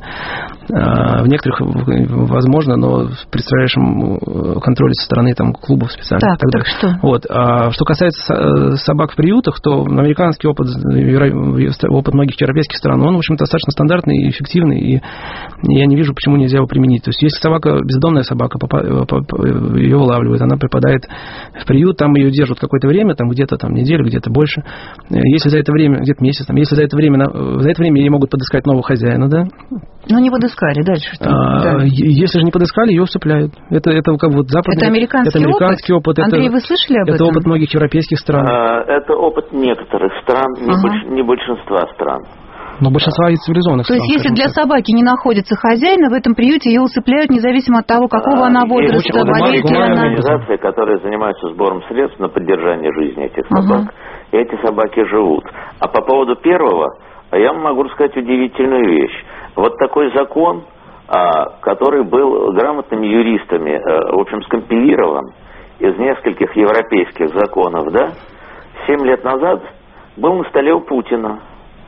А в некоторых возможно, но при строжайшем контроле со стороны там, клубов специальных. Так, так, так что? Вот. А что касается собак в приютах, то американский опыт, опыт многих европейских стран, он, в общем, достаточно стандартный и эффективный, и я не вижу, почему нельзя его применить. То есть, если собака, бездомная собака, ее вылавливают, она попадает в приют, там ее держат какое-то время, там где-то там неделю, где-то больше. Если за это время, где-то месяц, там, если за это время, за это время ей могут подыскать нового хозяина, да? Ну, не подыскали, дальше что? А, да. Если же не подыскали, ее усыпляют. Это, это как вот западный... Это американский, это американский опыт. опыт. Андрей, это, вы слышали об это этом? Это опыт многих европейских стран. А, это опыт некоторых стран, не, ага. больш, не большинства стран. Но большинство и цивилизованных То стран. есть, если для собаки не находится хозяина, в этом приюте ее усыпляют, независимо от того, какого а, она возраста, болеет ли она. Организации, которые занимаются сбором средств на поддержание жизни этих собак, ага. и эти собаки живут. А по поводу первого, я могу рассказать удивительную вещь. Вот такой закон, который был грамотными юристами, в общем, скомпилирован из нескольких европейских законов, да, семь лет назад был на столе у Путина.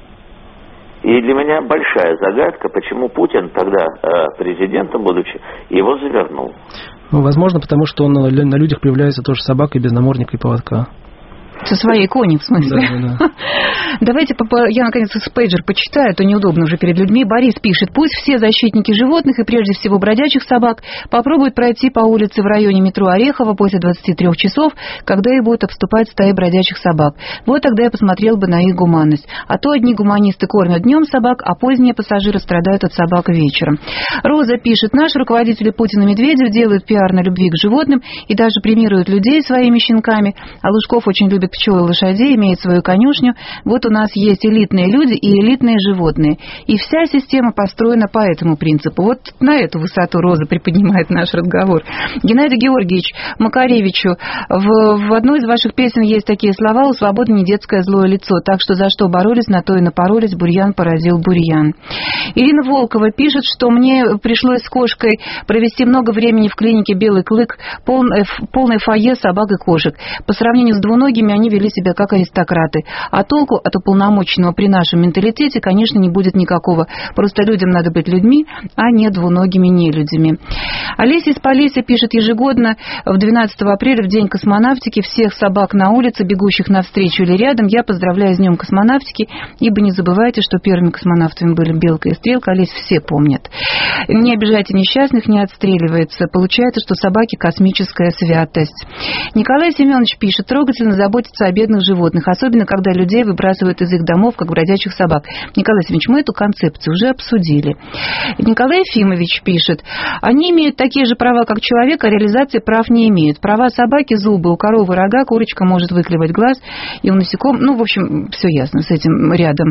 И для меня большая загадка, почему Путин тогда, президентом будучи, его завернул. Ну, возможно, потому что он на людях появляется тоже собакой без намордника и поводка. Со своей кони, в смысле. Да, да, да. Давайте, я, наконец, из пейджер почитаю, а то неудобно уже перед людьми. Борис пишет: пусть все защитники животных, и прежде всего бродячих собак, попробуют пройти по улице в районе метро Орехово после двадцати трёх часов, когда их будут обступать стаи бродячих собак. Вот тогда я посмотрел бы на их гуманность. А то одни гуманисты кормят днем собак, а поздние пассажиры страдают от собак вечером. Роза пишет: наши руководители Путин и Медведев делают пиар на любви к животным и даже премируют людей своими щенками. А Лужков очень любит пчел и лошадей, имеет свою конюшню. Вот у нас есть элитные люди и элитные животные. И вся система построена по этому принципу. Вот на эту высоту Роза приподнимает наш разговор. Геннадий Георгиевич Макаревичу, в, в одной из ваших песен есть такие слова: у свободы не детское злое лицо. Так что за что боролись, на то и напоролись, бурьян поразил бурьян. Ирина Волкова пишет, что мне пришлось с кошкой провести много времени в клинике «Белый клык», полное, полное фойе собак и кошек. По сравнению с двуногими они вели себя как аристократы. А толку от уполномоченного при нашем менталитете, конечно, не будет никакого. Просто людям надо быть людьми, а не двуногими нелюдями. Олеся из Полесья пишет: ежегодно в двенадцатого апреля, в день космонавтики, всех собак на улице, бегущих навстречу или рядом, я поздравляю с днем космонавтики, ибо не забывайте, что первыми космонавтами были Белка и Стрелка. Олесь, все помнят. Не обижайте несчастных, не отстреливается. Получается, что собаки — космическая святость. Николай Семенович пишет: трогательно заботиться о бедных животных, особенно когда людей выбрасывают из их домов, как бродячих собак. Николай Семенович, мы эту концепцию уже обсудили. Николай Ефимович пишет: они имеют такие же права, как человек, а реализации прав не имеют. Права собаки — зубы, у коровы рога, курочка может выклевать глаз, и у насекомых... Ну, в общем, все ясно с этим рядом.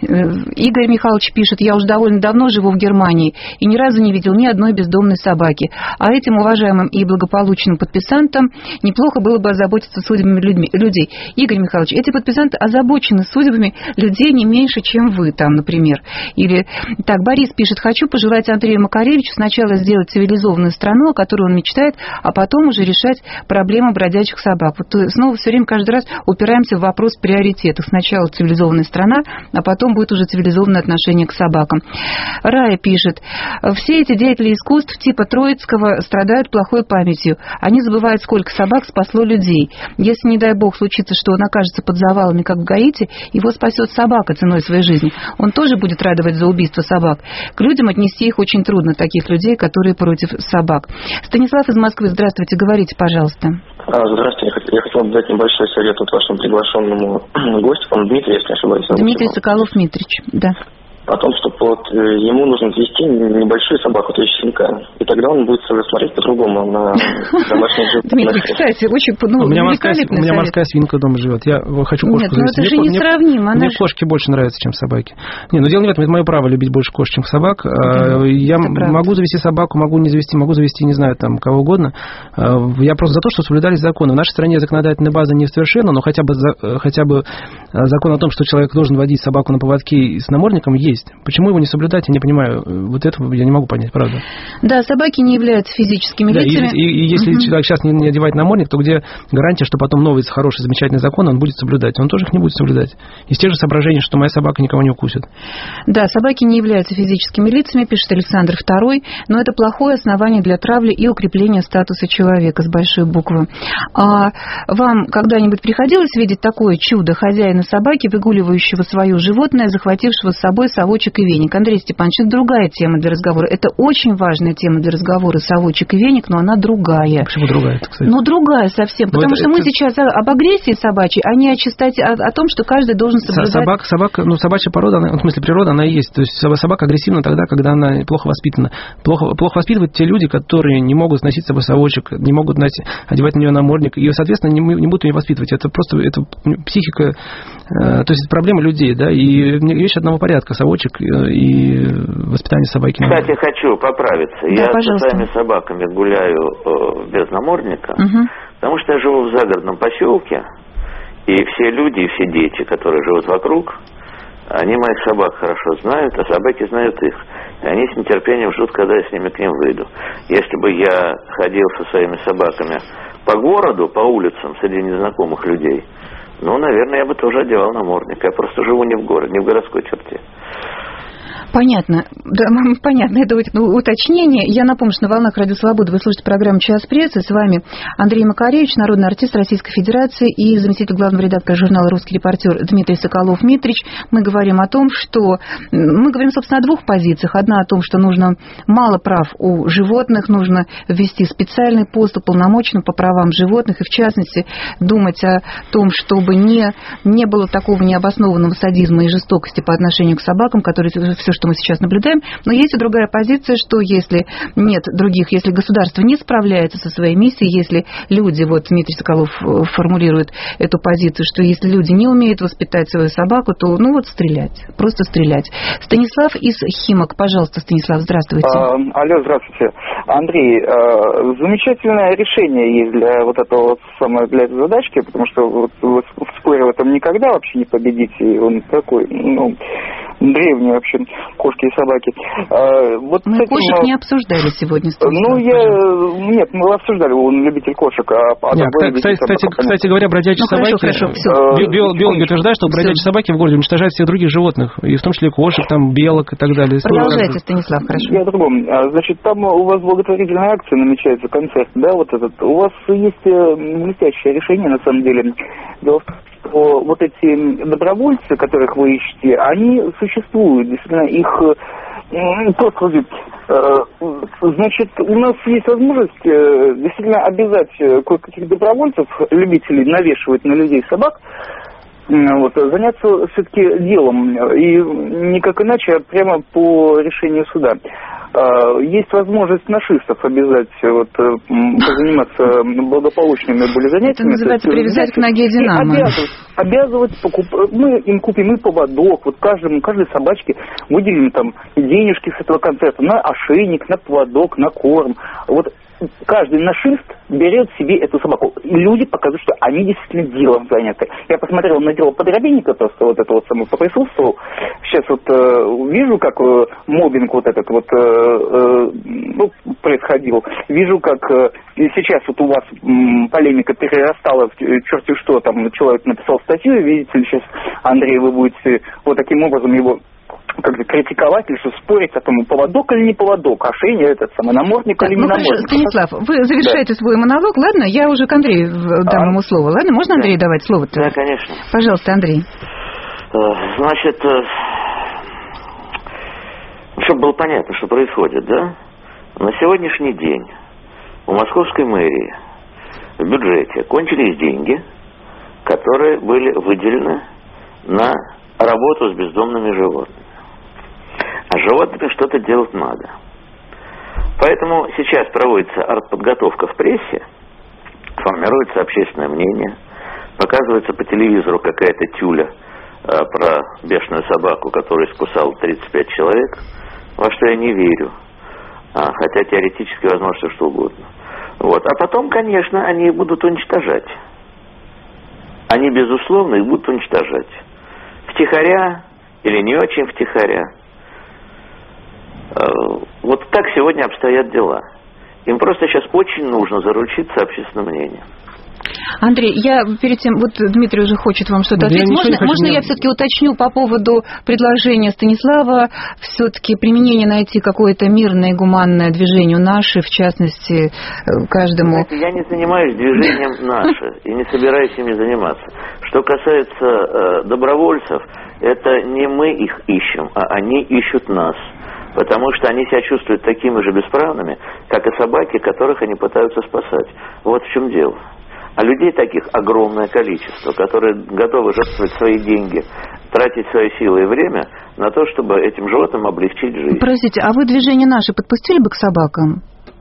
Игорь Михайлович пишет: я уже довольно давно живу в Германии и ни разу не видел ни одной бездомной собаки. А этим уважаемым и благополучным подписантам неплохо было бы озаботиться судьбами людьми, людей. Игорь Михайлович, эти подписанты озабочены судьбами людей не меньше, чем вы там, например. Или так, Борис пишет: хочу пожелать Андрею Макаревичу сначала сделать цивилизованную страну, о которой он мечтает, а потом уже решать проблемы бродячих собак. Вот снова все время, каждый раз упираемся в вопрос приоритетов. Сначала цивилизованная страна, а потом будет уже цивилизованное отношение к собакам. Рая пишет: все эти деятели искусств типа Троицкого страдают плохой памятью. Они забывают, сколько собак спасло людей. Если, не дай бог, случится, что он окажется под завалами, как в Гаити, его спасет собака ценой своей жизни. Он тоже будет радовать за убийство собак. К людям отнести их очень трудно, таких людей, которые против собак. Станислав из Москвы, здравствуйте, говорите, пожалуйста. Здравствуйте, я хотел бы дать небольшой совет вот вашему приглашенному гостю, он Дмитрий, если не ошибаюсь. Дмитрий Соколов-Митрич, да. О том, что вот ему нужно завести небольшую собаку, то есть щенка. И тогда он будет смотреть по-другому на домашних животных. Дмитрий, кстати, очень ну, у меня морская, великолепный У меня совет. морская свинка дома живет. Я хочу кошку Нет, завести. ну это же мне, несравнимо. Мне, мне ж... кошки больше нравятся, чем собаки. Не, ну дело не в этом, это мое право любить больше кошек, чем собак. Да, я могу завести собаку, могу не завести, могу завести, не знаю, там, кого угодно. Я просто за то, что соблюдались законы. В нашей стране законодательная база не совершенна, но хотя бы, хотя бы закон о том, что человек должен водить собаку на поводке с намордником, есть. Почему его не соблюдать, я не понимаю. Вот этого я не могу понять, правда. Да, собаки не являются физическими да, лицами. И, и, и если угу. человек сейчас не, не одевает намордник, то где гарантия, что потом новый хороший, замечательный закон он будет соблюдать? Он тоже их не будет соблюдать. Из тех же соображений, что моя собака никого не укусит. Да, собаки не являются физическими лицами, пишет Александр второй, но это плохое основание для травли и укрепления статуса человека с большой буквы. А вам когда-нибудь приходилось видеть такое чудо хозяина собаки, выгуливающего свое животное, захватившего с собой совочек и веник? Андрей Степанович, это другая тема для разговора. Это очень важная тема для разговора, совочек и веник, но она другая. Почему другая, кстати? Ну, другая совсем, потому это, что это... мы сейчас об агрессии собачьей, а не о чистоте, о, о том, что каждый должен соблюдать... Собака, собака, ну, собачья порода, она, в смысле, природа, она и есть. То есть собака агрессивна тогда, когда она плохо воспитана. Плохо, плохо воспитывают те люди, которые не могут носить с собой совочек, не могут знаете, одевать на нее намордник, и, соответственно, не, не будут ее воспитывать. Это просто это психика, э, то есть это проблема людей, да, и вещь одного порядка, совочек и воспитание собаки. Кстати, хочу поправиться. Да, я пожалуйста. со своими собаками гуляю э, без намордника, угу. потому что я живу в загородном поселке, и все люди, и все дети, которые живут вокруг, они моих собак хорошо знают, а собаки знают их. И они с нетерпением ждут, когда я с ними к ним выйду. Если бы я ходил со своими собаками по городу, по улицам, среди незнакомых людей, ну, наверное, я бы тоже одевал намордник. Я просто живу не в городе, не в городской черте. Понятно. Да, понятно, это уточнение. Я напомню, что на волнах Радио Свободы вы слушаете программу «Час прессы». С вами Андрей Макаревич, народный артист Российской Федерации и заместитель главного редактора журнала «Русский репортер» Дмитрий Соколов-Митрич. Мы говорим о том, что... Мы говорим, собственно, о двух позициях. Одна о том, что нужно мало прав у животных, нужно ввести специальный пост уполномоченного по правам животных и, в частности, думать о том, чтобы не, не было такого необоснованного садизма и жестокости по отношению к собакам, которые все, что мы сейчас наблюдаем. Но есть и другая позиция, что если нет других, если государство не справляется со своей миссией, если люди, вот Дмитрий Соколов формулирует эту позицию, что если люди не умеют воспитать свою собаку, то, ну вот, стрелять, просто стрелять. Станислав из Химок. Пожалуйста, Станислав, здравствуйте. А, алло, здравствуйте. Андрей, а, замечательное решение есть для вот этого вот самой, для этой задачки, потому что вот, вот, в споре в этом никогда вообще не победите. Он такой, ну, древний вообще, кошки и собаки. А, вот мы этим, кошек не обсуждали сегодня. Ну, я... Пожалуйста. Нет, мы обсуждали, он любитель кошек. А, а Нет, кстати, кстати, кстати говоря, бродячие ну, собаки... Хорошо, хорошо, би- биологи, биологи утверждают, что бродячие все. собаки в городе уничтожают всех других животных, и в том числе кошек, там, белок и так далее. Продолжайте, Станислав, хорошо. Я о другом. Значит, там у вас благотворительная акция намечается, концерт, да, вот этот. У вас есть блестящее решение, на самом деле. Дело в том, что вот эти добровольцы, которых вы ищете, они существуют. Действительно, их просто, значит, у нас есть возможность действительно обязать кое-каких добровольцев, любителей навешивать на людей собак, вот, заняться все-таки делом. И никак иначе, а прямо по решению суда. Есть возможность нашистов обязать вот, заниматься благополучными более занятиями. Это называется привязать к ноге Динамо. Обязывать, обязывать покупать. Мы им купим и поводок, вот каждому, каждой собачке выделим там денежки с этого концерта на ошейник, на поводок, на корм. Вот каждый нашист берет себе эту собаку. И люди показывают, что они действительно делом заняты. Я посмотрел на дело Подробенника, просто вот это вот самое поприсутствовал. Сейчас вот э, вижу, как э, моббинг вот этот вот э, э, ну, происходил. Вижу, как э, сейчас вот у вас м, полемика перерастала в черти что. Там человек написал статью, и видите ли, сейчас, Андрей, вы будете вот таким образом его как бы критиковать, или что спорить о том, поводок или не поводок, ошейник, этот самый намордник так, или ну, не намордник. Станислав, вы завершаете да. свой монолог, ладно? Я уже к Андрею дам а? ему слово, ладно? Можно Андрею да. давать слово-то? Да, конечно. Пожалуйста, Андрей. Значит, чтобы было понятно, что происходит, да? На сегодняшний день у московской мэрии в бюджете кончились деньги, которые были выделены на работу с бездомными животными. А животными что-то делать надо. Поэтому сейчас проводится артподготовка в прессе, формируется общественное мнение, показывается по телевизору какая-то тюля э, про бешеную собаку, которая искусала тридцать пять человек, во что я не верю. А, хотя теоретически возможно все что угодно. Вот. А потом, конечно, они их будут уничтожать. Они, безусловно, их будут уничтожать. Втихаря или не очень втихаря. Вот так сегодня обстоят дела. Им просто сейчас очень нужно заручиться общественным мнением. Андрей, я перед тем, вот Дмитрий уже хочет вам что-то ответить. Можно, можно я все-таки уточню по поводу предложения Станислава все-таки применение найти какое-то мирное и гуманное движению «Наши», в частности, каждому... Знаете, я не занимаюсь движением «Наши» и не собираюсь ими заниматься. Что касается э, добровольцев, это не мы их ищем, а они ищут нас. Потому что они себя чувствуют такими же бесправными, как и собаки, которых они пытаются спасать. Вот в чем дело. А людей таких огромное количество, которые готовы жертвовать свои деньги, тратить свои силы и время на то, чтобы этим животным облегчить жизнь. Простите, а вы движение «Наши» подпустили бы к собакам?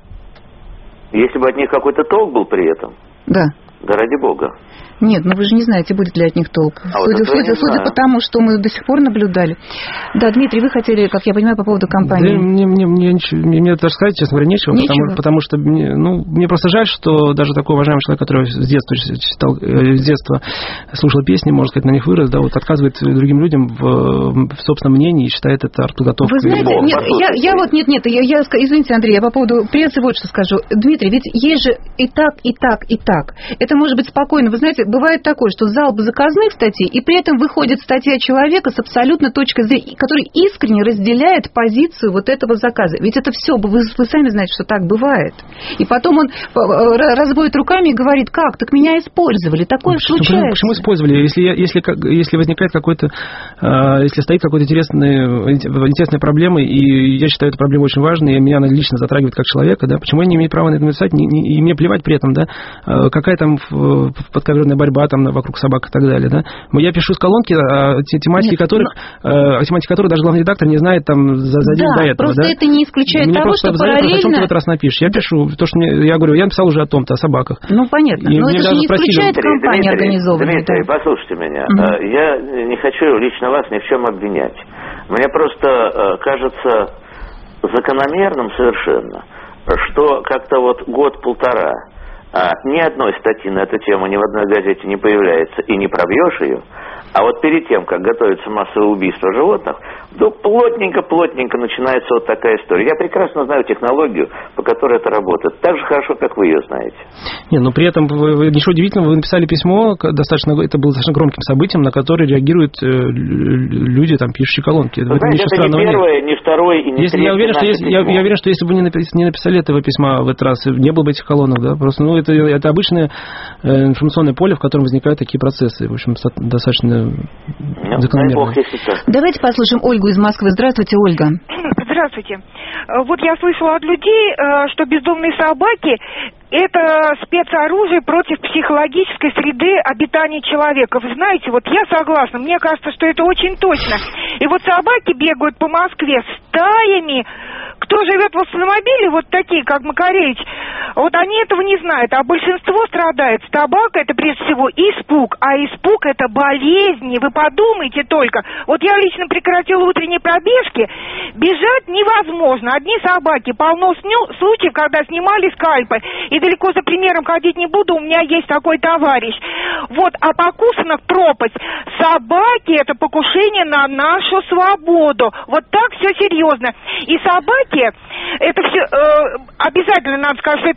Если бы от них какой-то толк был при этом? Да. Да ради бога. Нет, ну вы же не знаете, будет ли от них толк. А судя вот судя, судя по тому, что мы до сих пор наблюдали. Да, Дмитрий, вы хотели, как я понимаю, по поводу компании. Да, мне, мне, мне, мне, мне даже сказать, честно говоря, нечего, нечего. Потому, потому что мне, ну, мне просто жаль, что даже такой уважаемый человек, который с детства, читал, с детства слушал песни, можно сказать, на них вырос, да, вот отказывает другим людям в, в собственном мнении и считает это артподготовкой. Вы знаете, нет, я, я вот, нет, нет, я, я, извините, Андрей, я по поводу прессы вот что скажу. Дмитрий, ведь есть же и так, и так, и так. Это может быть спокойно. Вы знаете, бывает такое, что залп заказных статей, и при этом выходит статья человека с абсолютно точкой зрения, который искренне разделяет позицию вот этого заказа. Ведь это все, вы, вы сами знаете, что так бывает. И потом он разводит руками и говорит, как, так меня использовали, такое почему, случается. Почему использовали? Если, если, если возникает какой-то, если стоит какой-то интересный, интересная проблема, и я считаю эту проблему очень важной, и меня она лично затрагивает как человека, да, почему я не имею права на это написать, и мне плевать при этом, да, какая там подковерная борьба там вокруг собак и так далее, да. Я пишу с колонки, тематики которых, но... тематики которых даже главный редактор не знает там за, за день да, до этого, просто да. это не исключает мне того, что параллельно... О чем ты в этот раз напишешь? Я пишу, то, что мне, я говорю, я написал уже о том-то, о собаках. Ну, понятно, и но это же не исключает Дмитрий, компании Дмитрий, организованные. Дмитрий, да. послушайте меня. Угу. Я не хочу лично вас ни в чем обвинять. Мне просто кажется закономерным совершенно, что как-то вот год-полтора А, ни одной статьи на эту тему ни в одной газете не появляется, и не пробьешь ее. А вот перед тем, как готовится массовое убийство животных, вдруг плотненько-плотненько начинается вот такая история. Я прекрасно знаю технологию, по которой это работает, так же хорошо, как вы ее знаете. Не, но при этом, вы, вы, ничего удивительного, вы написали письмо, достаточно, это было достаточно громким событием, на которое реагируют э, люди, там, пишущие колонки. Вы знаете, это не первое, нет. не второе и не если, третье. Я уверен, что если, я, я уверен, что если бы вы не написали, не написали этого письма в этот раз, не было бы этих колонок, да, просто, ну, это, это обычное э, информационное поле, в котором возникают такие процессы, в общем, достаточно закономерно. Давайте послушаем Ольгу из Москвы. Здравствуйте, Ольга. Здравствуйте. Вот я слышала от людей, что бездомные собаки – это спецоружие против психологической среды обитания человека. Вы знаете, вот я согласна, мне кажется, что это очень точно. И вот собаки бегают по Москве стаями. Кто живет в автомобиле, вот такие, как Макаревич, вот они этого не знают, а большинство страдает. Собака – это прежде всего испуг, а испуг – это болезни. Вы подумайте только. Вот я лично прекратила утренние пробежки, бежать невозможно. Одни собаки, полно случаев, когда снимали скальпы. И далеко за примером ходить не буду, у меня есть такой товарищ. Вот, а покусанных пропасть. Собаки – это покушение на нашу свободу. Вот так все серьезно. И собаки, это все, э, обязательно надо сказать, что это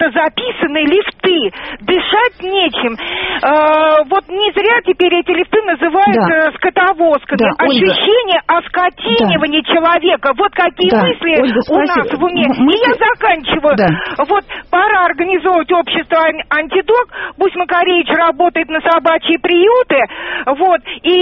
это записаны лифты. Дышать нечем. Э, вот не зря теперь эти лифты называют да. скотовозками. Да, ощущение Ольга. Оскотинивания да. человека. Вот какие да. мысли Ольга, у нас в уме. Мы... И я заканчиваю. Да. Вот пора организовывать общество «Антидот». Пусть Макаревич работает на собачьи приюты. Вот. И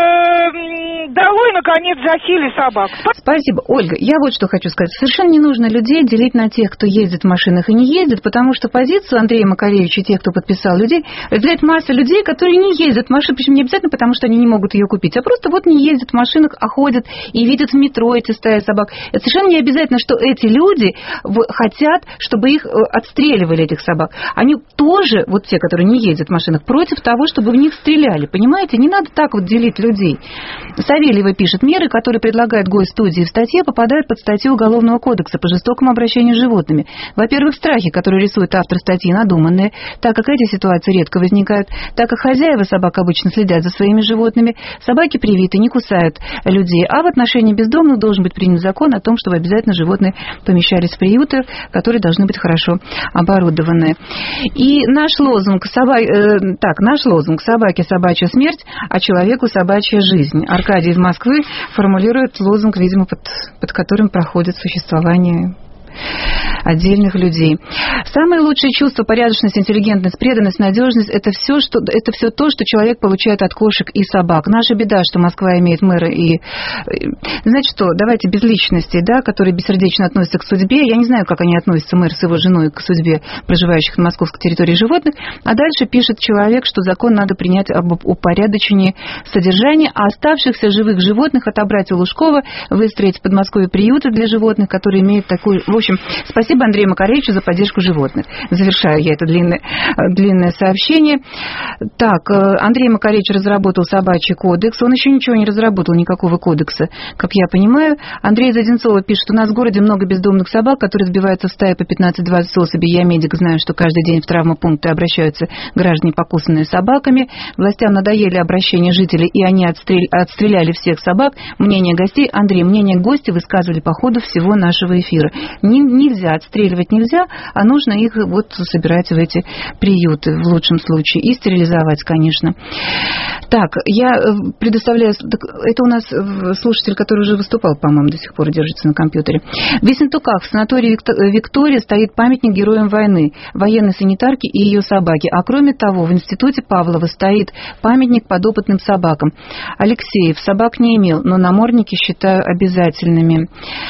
э, долой, наконец, засилие собак. Спасибо. Ольга, я вот что хочу сказать. Совершенно не нужно людей делить на тех, кто ездит в машинах и не ездит, потому что позицию Андрея Макаревича и тех, кто подписал людей, разделяет масса людей, которые не ездят в машинах, причем не обязательно потому, что они не могут ее купить, а просто вот не ездят в машинах, а ходят и видят в метро эти стаи собак. Это совершенно не обязательно, что эти люди хотят, чтобы их отстреливали, этих собак. Они тоже, вот те, которые не ездят в машинах, против того, чтобы в них стреляли. Понимаете? Не надо так вот делить людей. Савельева пишет: меры, которые предлагает госстудии в статье, попадают под статью Уголовного кодекса по жестокому обращению с животными. Во-первых, страхи, которые рисует автор статьи, надуманные, так как эти ситуации редко возникают, так как хозяева собак обычно следят за своими животными, собаки привиты, не кусают людей, а в отношении бездомных должен быть принят закон о том, чтобы обязательно животные помещались в приюты, которые должны быть хорошо оборудованы. И наш лозунг, соба... э, так, наш лозунг «Собаке собачья смерть, а человеку собачья жизнь». Аркадий из Москвы формулирует лозунг, видимо, под, под которым проходит существование отдельных людей. Самые лучшие чувства — порядочность, интеллигентность, преданность, надежность — это все, что, это все то, что человек получает от кошек и собак. Наша беда, что Москва имеет мэра и... Знаете что, давайте без личностей, да, которые бессердечно относятся к судьбе. Я не знаю, как они относятся, мэр с его женой, к судьбе проживающих на московской территории животных. А дальше пишет человек, что закон надо принять об упорядочении содержания, а оставшихся живых животных отобрать у Лужкова, выстроить в Подмосковье приюты для животных, которые имеют такую... В общем, спасибо Андрею Макаревичу за поддержку животных. Завершаю я это длинное, длинное сообщение. Так, Андрей Макаревич разработал собачий кодекс. Он еще ничего не разработал, никакого кодекса, как я понимаю. Андрей из Одинцова пишет: у нас в городе много бездомных собак, которые сбиваются в стаи по пятнадцать-двадцать особей. Я медик, знаю, что каждый день в травмопункты обращаются граждане, покусанные собаками. Властям надоели обращения жителей, и они отстрель... отстреляли всех собак. Мнение гостей. Андрей, мнение гостей высказывали по ходу всего нашего эфира. Не, нельзя, отстреливать нельзя, а нужно их вот собирать в эти приюты, в лучшем случае, и стерилизовать, конечно. Так, я предоставляю... Это у нас слушатель, который уже выступал, по-моему, до сих пор держится на компьютере. В Ессентуках в санатории Виктория стоит памятник героям войны, военной санитарке и ее собаке. А кроме того, в институте Павлова стоит памятник подопытным собакам. Алексеев собак не имел, но намордники считаю обязательными.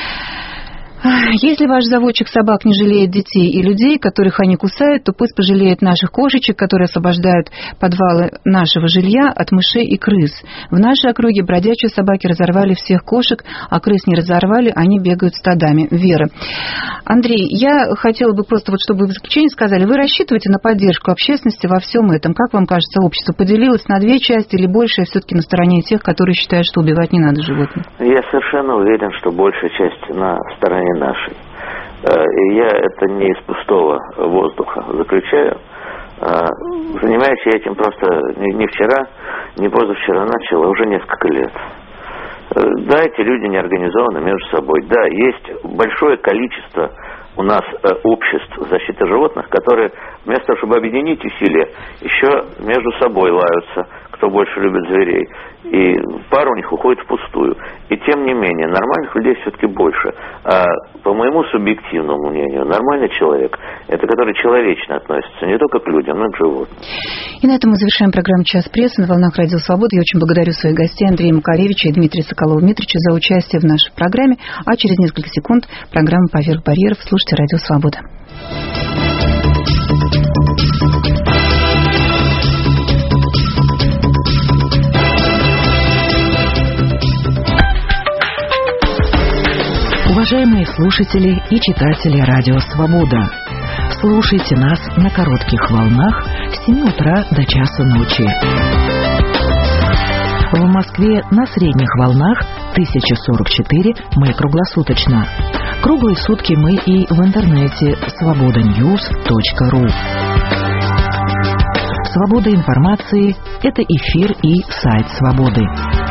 Если ваш заводчик собак не жалеет детей и людей, которых они кусают, то пусть пожалеет наших кошечек, которые освобождают подвалы нашего жилья от мышей и крыс. В нашей округе бродячие собаки разорвали всех кошек, а крыс не разорвали, они бегают стадами. Вера. Андрей, я хотела бы просто, вот чтобы вы в заключение сказали, вы рассчитываете на поддержку общественности во всем этом? Как вам кажется, общество поделилось на две части или больше, все-таки на стороне тех, которые считают, что убивать не надо животных? Я совершенно уверен, что большая часть на стороне нашей. И я это не из пустого воздуха заключаю. Занимаюсь я этим просто не вчера, не позавчера начал, а уже несколько лет. Да, эти люди не организованы между собой. Да, есть большое количество у нас обществ защиты животных, которые вместо того, чтобы объединить усилия, еще между собой лаются, кто больше любит зверей. И пара у них уходит впустую. И тем не менее, нормальных людей все-таки больше. А по моему субъективному мнению, нормальный человек – это который человечно относится не только к людям, но и к животным. И на этом мы завершаем программу «Час прессы» на волнах Радио Свобода. Я очень благодарю своих гостей Андрея Макаревича и Дмитрия Соколова-Дмитриевича за участие в нашей программе. А через несколько секунд программа «Поверх барьеров». Слушайте Радио Свобода. Уважаемые слушатели и читатели Радио Свобода, слушайте нас на коротких волнах с семи утра до часа ночи. В Москве на средних волнах тысяча сорок четыре мы круглосуточно. Круглые сутки мы и в интернете свобода ньюс точка ру. Свобода информации – это эфир и сайт Свободы.